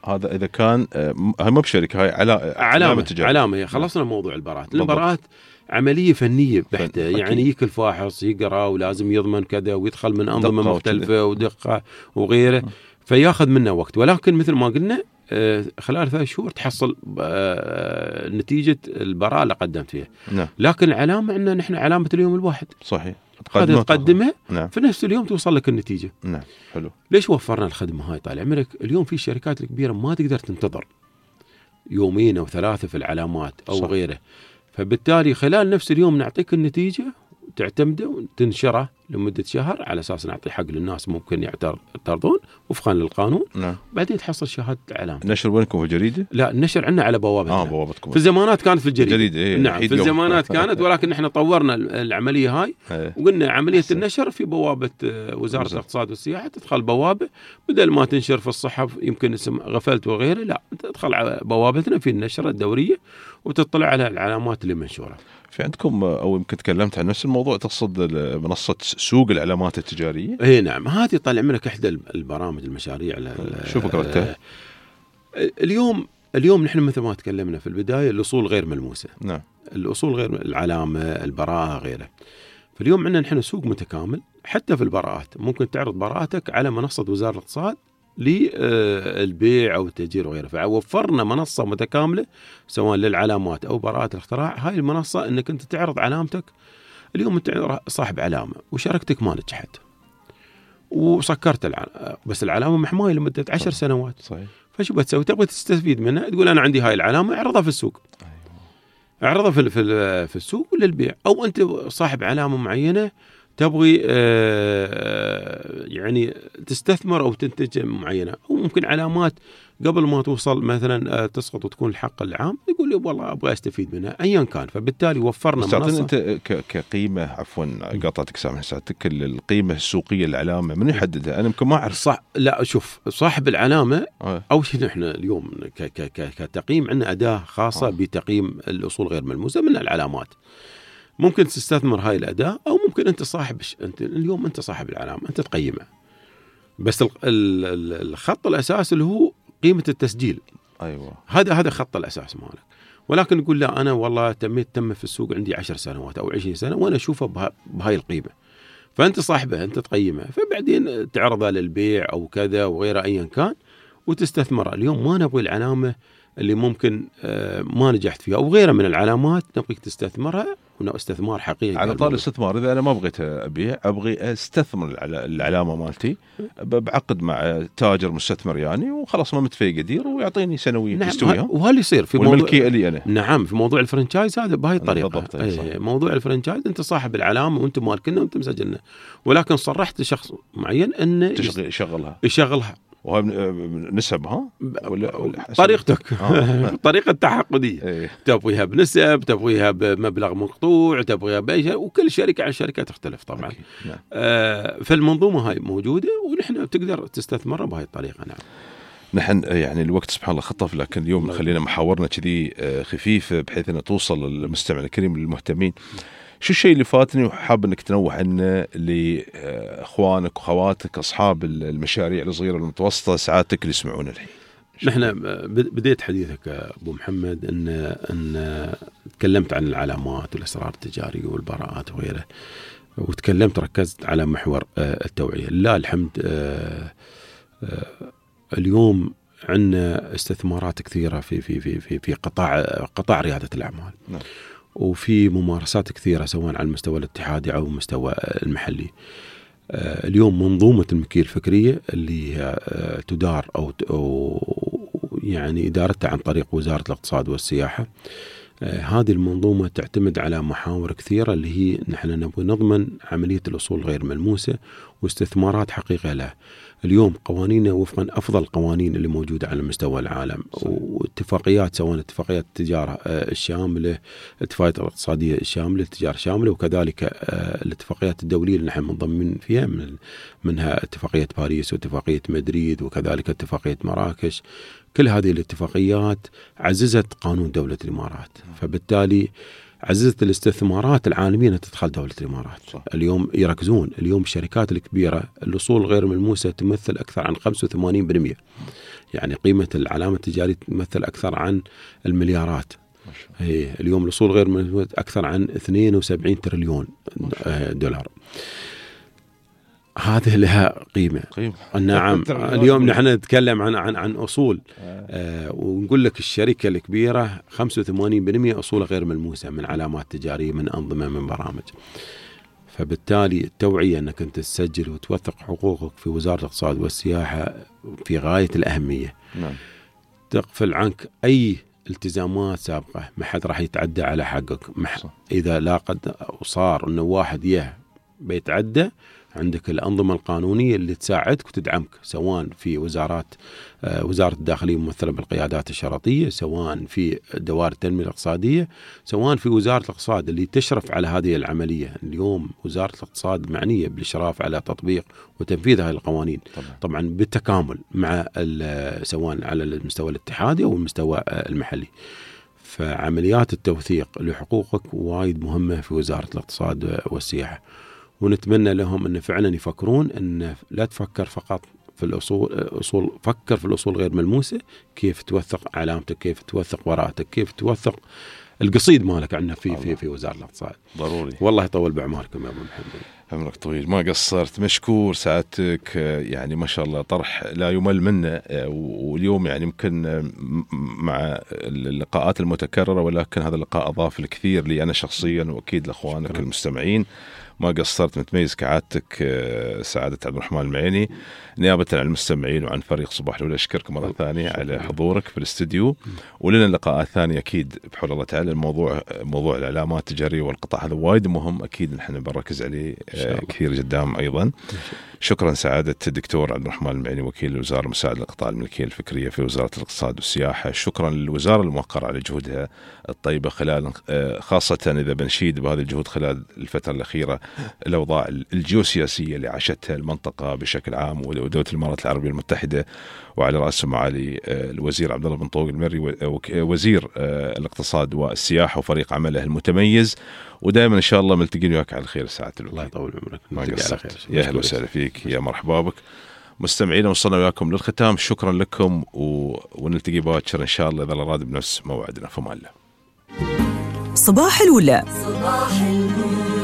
هذا اذا كان هاي مو بشركه، هاي علامه تجاريه. علامه. خلصنا موضوع البراءات. البراءات عمليه فنيه بحته، يعني يجي الفاحص يقرا ولازم يضمن كذا ويدخل من انظمه مختلفه ودقه وغيره، فياخذ منه وقت. ولكن مثل ما قلنا خلال 3 شهور تحصل نتيجه البراءه اللي قدمت فيها. نعم. لكن العلامه عندنا نحن علامه اليوم الواحد. صحيح. تقدمها نعم. في نفس اليوم توصل لك النتيجه. نعم. حلو. ليش وفرنا الخدمه هاي؟ طال عمرك اليوم في الشركات الكبيره ما تقدر تنتظر يومين او 3 في العلامات او صح. غيره، فبالتالي خلال نفس اليوم نعطيك النتيجه وتعتمده وتنشره لمده شهر، على اساس نعطي حق للناس ممكن يعترضون وفقا للقانون. نعم. بعدين تحصل شهاده علامه. النشر وينكم في الجريده؟ لا، النشر عندنا على بوابتنا. بوابتكم. في الزمانات كانت في الجريده. إيه. نعم، في الزمانات كانت، ولكن احنا طورنا العمليه هاي وقلنا عمليه النشر في بوابه وزاره الاقتصاد والسياحه. تدخل بوابه بدل ما تنشر في الصحف يمكن اسم غفلت وغيره، لا تدخل على بوابتنا في النشره الدوريه وتطلع على العلامات اللي منشوره. في عندكم او يمكن تكلمت عن نفس الموضوع، تقصد منصه سوق العلامات التجاريه؟ اي نعم، هذه طالع منك احدى البرامج المشاريع. شو فكرتها؟ اليوم نحن مثل ما تكلمنا في البدايه الاصول غير ملموسه. نعم. الاصول غير العلامه، البراءه، غيره. فاليوم عندنا نحن سوق متكامل. حتى في البراءات ممكن تعرض براءتك على منصه وزاره الاقتصاد للبيع أو التأجير وغيره. فوفرنا منصة متكاملة سواء للعلامات أو براءات الاختراع. هاي المنصة أنك أنت تعرض علامتك. اليوم أنت صاحب علامة وشركتك ما نجحت وسكرت بس العلامة محماية لمدة 10 سنوات. صحيح. فشو بتسوي؟ تبغى تستفيد منها، تقول أنا عندي هاي العلامة، اعرضها في السوق. اعرضها في السوق للبيع. أو أنت صاحب علامة معينة تبغي يعني تستثمر أو تنتج معينة، أو ممكن علامات قبل ما توصل مثلا تسقط وتكون الحق العام، يقول لي والله أبغى أستفيد منها أيا كان. فبالتالي وفرنا منصة. أنت كقيمة، عفوا قاطعتك سامح ساعتك، القيمة السوقية للعلامة من يحددها؟ أنا يمكن ما أعرف. صح. لا شوف، صاحب العلامة أول شيء نحن اليوم كتقييم عندنا أداة خاصة بتقييم الأصول غير ملموسة من العلامات. ممكن تستثمر هاي الأداة، أو ممكن أنت أنت اليوم أنت صاحب العلامة أنت تقيمها. بس الخط الأساس اللي هو قيمة التسجيل. أيوة. هذا خط الأساس مالك. ولكن نقول لا، أنا والله تم في السوق عندي 10 سنوات أو 20 سنة وأنا أشوفها بهاي القيمة، فأنت صاحبها أنت تقيمها، فبعدين تعرضها للبيع أو كذا وغيره أيا كان وتستثمر. اليوم ما نبغي العلامة اللي ممكن ما نجحت فيها أو غيرها من العلامات، نبغيك تستثمرها استثمار حقيقي. على طار الاستثمار، إذا أنا ما بغيت أبيع، أبغي أستثمر العلامة مالتي بعقد مع تاجر مستثمر يعني، وخلاص ما متفق قدير ويعطيني سنوية. نعم. يستويها. وهذا يصير في والملكية لي أنا. نعم. في موضوع الفرنشايز هذا بهاي الطريقة. بالضبط. موضوع الفرنشايز أنت صاحب العلامة وأنت مالكنا وأنت مسجلنا، ولكن صرحت لشخص معين أنه يشغلها. وهي نسبها ولا طريقتك طريقة تحققية. تبغيها بنسب، تبغيها بمبلغ مقطوع، تبغيها بأي شيء، وكل شركة عن شركة تختلف طبعا. نعم. فالمنظومة هاي موجودة ونحن تقدر تستثمرها بهاي الطريقة. نعم. نحن يعني الوقت سبحان الله خطف، لكن اليوم خلينا محاورنا كذي خفيفة بحيث أن توصل للمستمع الكريم للمهتمين. شو الشيء اللي فاتني وحاب أنك تنوه عنه لإخوانك وخواتك أصحاب المشاريع الصغيرة والمتوسطة ساعاتك اللي يسمعون الحين؟ نحن بديت حديثك أبو محمد أن تكلمت عن العلامات والأسرار التجارية والبراءات وغيره، وتكلمت ركزت على محور التوعية. لا الحمد اليوم عندنا استثمارات كثيرة في قطاع ريادة الأعمال. نعم. وفي ممارسات كثيرة سواء على المستوى الاتحادي أو المستوى المحلي. اليوم منظومة الملكية الفكرية اللي هي تدار أو يعني إدارتها عن طريق وزارة الاقتصاد والسياحة، هذه المنظومة تعتمد على محاور كثيرة اللي هي نحن نبغى نضمن عملية الأصول غير ملموسة واستثمارات حقيقية لها. اليوم قوانيننا وفقا أفضل القوانين اللي موجودة على مستوى العالم، واتفاقيات سواء اتفاقيات التجارة الشاملة، اتفاقيات الاقتصادية الشاملة، التجارة الشاملة، وكذلك الاتفاقيات الدولية اللي نحن منضمين فيها منها اتفاقية باريس واتفاقية مدريد وكذلك اتفاقية مراكش. كل هذه الاتفاقيات عززت قانون دولة الإمارات، فبالتالي عززت الاستثمارات العالمية أن تدخل دولة الإمارات. اليوم يركزون، اليوم الشركات الكبيرة الأصول غير ملموسة تمثل أكثر عن 85%. يعني قيمة العلامة التجارية تمثل أكثر عن المليارات. هي اليوم الأصول غير ملموسة أكثر عن 72 تريليون دولار. هذه لها قيمة. نعم. اليوم نحن نتكلم عن أصول ونقول لك الشركة الكبيرة 85% أصولها غير ملموسة من علامات تجارية، من أنظمة، من برامج. فبالتالي التوعية أنك أنت تسجل وتوثق حقوقك في وزارة الاقتصاد والسياحة في غاية الأهمية. نعم. تغفل عنك أي التزامات سابقة، ما حد راح يتعدى على حقك. إذا لا قد صار أنه واحد بيتعدى، عندك الأنظمة القانونية اللي تساعدك وتدعمك، سواء في وزارة الداخلية ممثلة بالقيادات الشرطية، سواء في دوائر التنمية الاقتصادية، سواء في وزارة الاقتصاد اللي تشرف على هذه العملية. اليوم وزارة الاقتصاد معنية بالإشراف على تطبيق وتنفيذ هذه القوانين، طبعا بالتكامل مع سواء على المستوى الاتحادي أو المستوى المحلي. فعمليات التوثيق لحقوقك وايد مهمة في وزارة الاقتصاد والسياحة، ونتمنى لهم أن فعلا يفكرون أن لا تفكر فقط في الأصول، فكر في الأصول غير ملموسة، كيف توثق علامتك، كيف توثق وراتك، كيف توثق القصيد مالك عندنا في وزارة الاقتصاد. ضروري. والله يطول بعمركم يا أبو محمد. عمرك طويل، ما قصرت، مشكور سعادتك. يعني ما شاء الله طرح لا يمل منه. واليوم يعني يمكن مع اللقاءات المتكررة، ولكن هذا اللقاء أضاف الكثير لي أنا شخصيا وأكيد لأخوانك المستمعين. ما قصرت، متميز كعادتك سعادة عبد الرحمن المعيني. نيابة عن المستمعين وعن فريق صباح الأولى أشكرك مرة ثانية على حضورك في الاستديو، ولنا لقاءات ثانية أكيد بحول الله تعالى. موضوع العلامات التجارية والقطاع هذا وايد مهم، أكيد نحن بنركز عليه كثير قدام أيضا. شكرا سعادة الدكتور عبد الرحمن المعيني، وكيل الوزارة مساعد القطاع الملكية الفكرية في وزارة الاقتصاد والسياحة. شكرا للوزارة الموقرة على جهودها الطيبة خلال، خاصة إذا بنشيد بهذه الجهود خلال الفترة الأخيرة، الأوضاع الجيوسياسية اللي عاشتها المنطقة بشكل عام ودولة الإمارات العربية المتحدة، وعلى رأسه معالي الوزير عبد الله بن طوق المري وزير الاقتصاد والسياحة وفريق عمله المتميز. ودائما إن شاء الله ملتقين وياك على خير ساعة الوقت. الله يطول عمرك. ما قصرت. يا أهلا وسهلا فيك، يا مرحبا بك. مستمعينا وصلنا وياكم للختام، شكرا لكم ونلتقي باكر إن شاء الله إذا الله راد بنفس موعدنا. فما الله. صباح الأولى. صباح الأولى.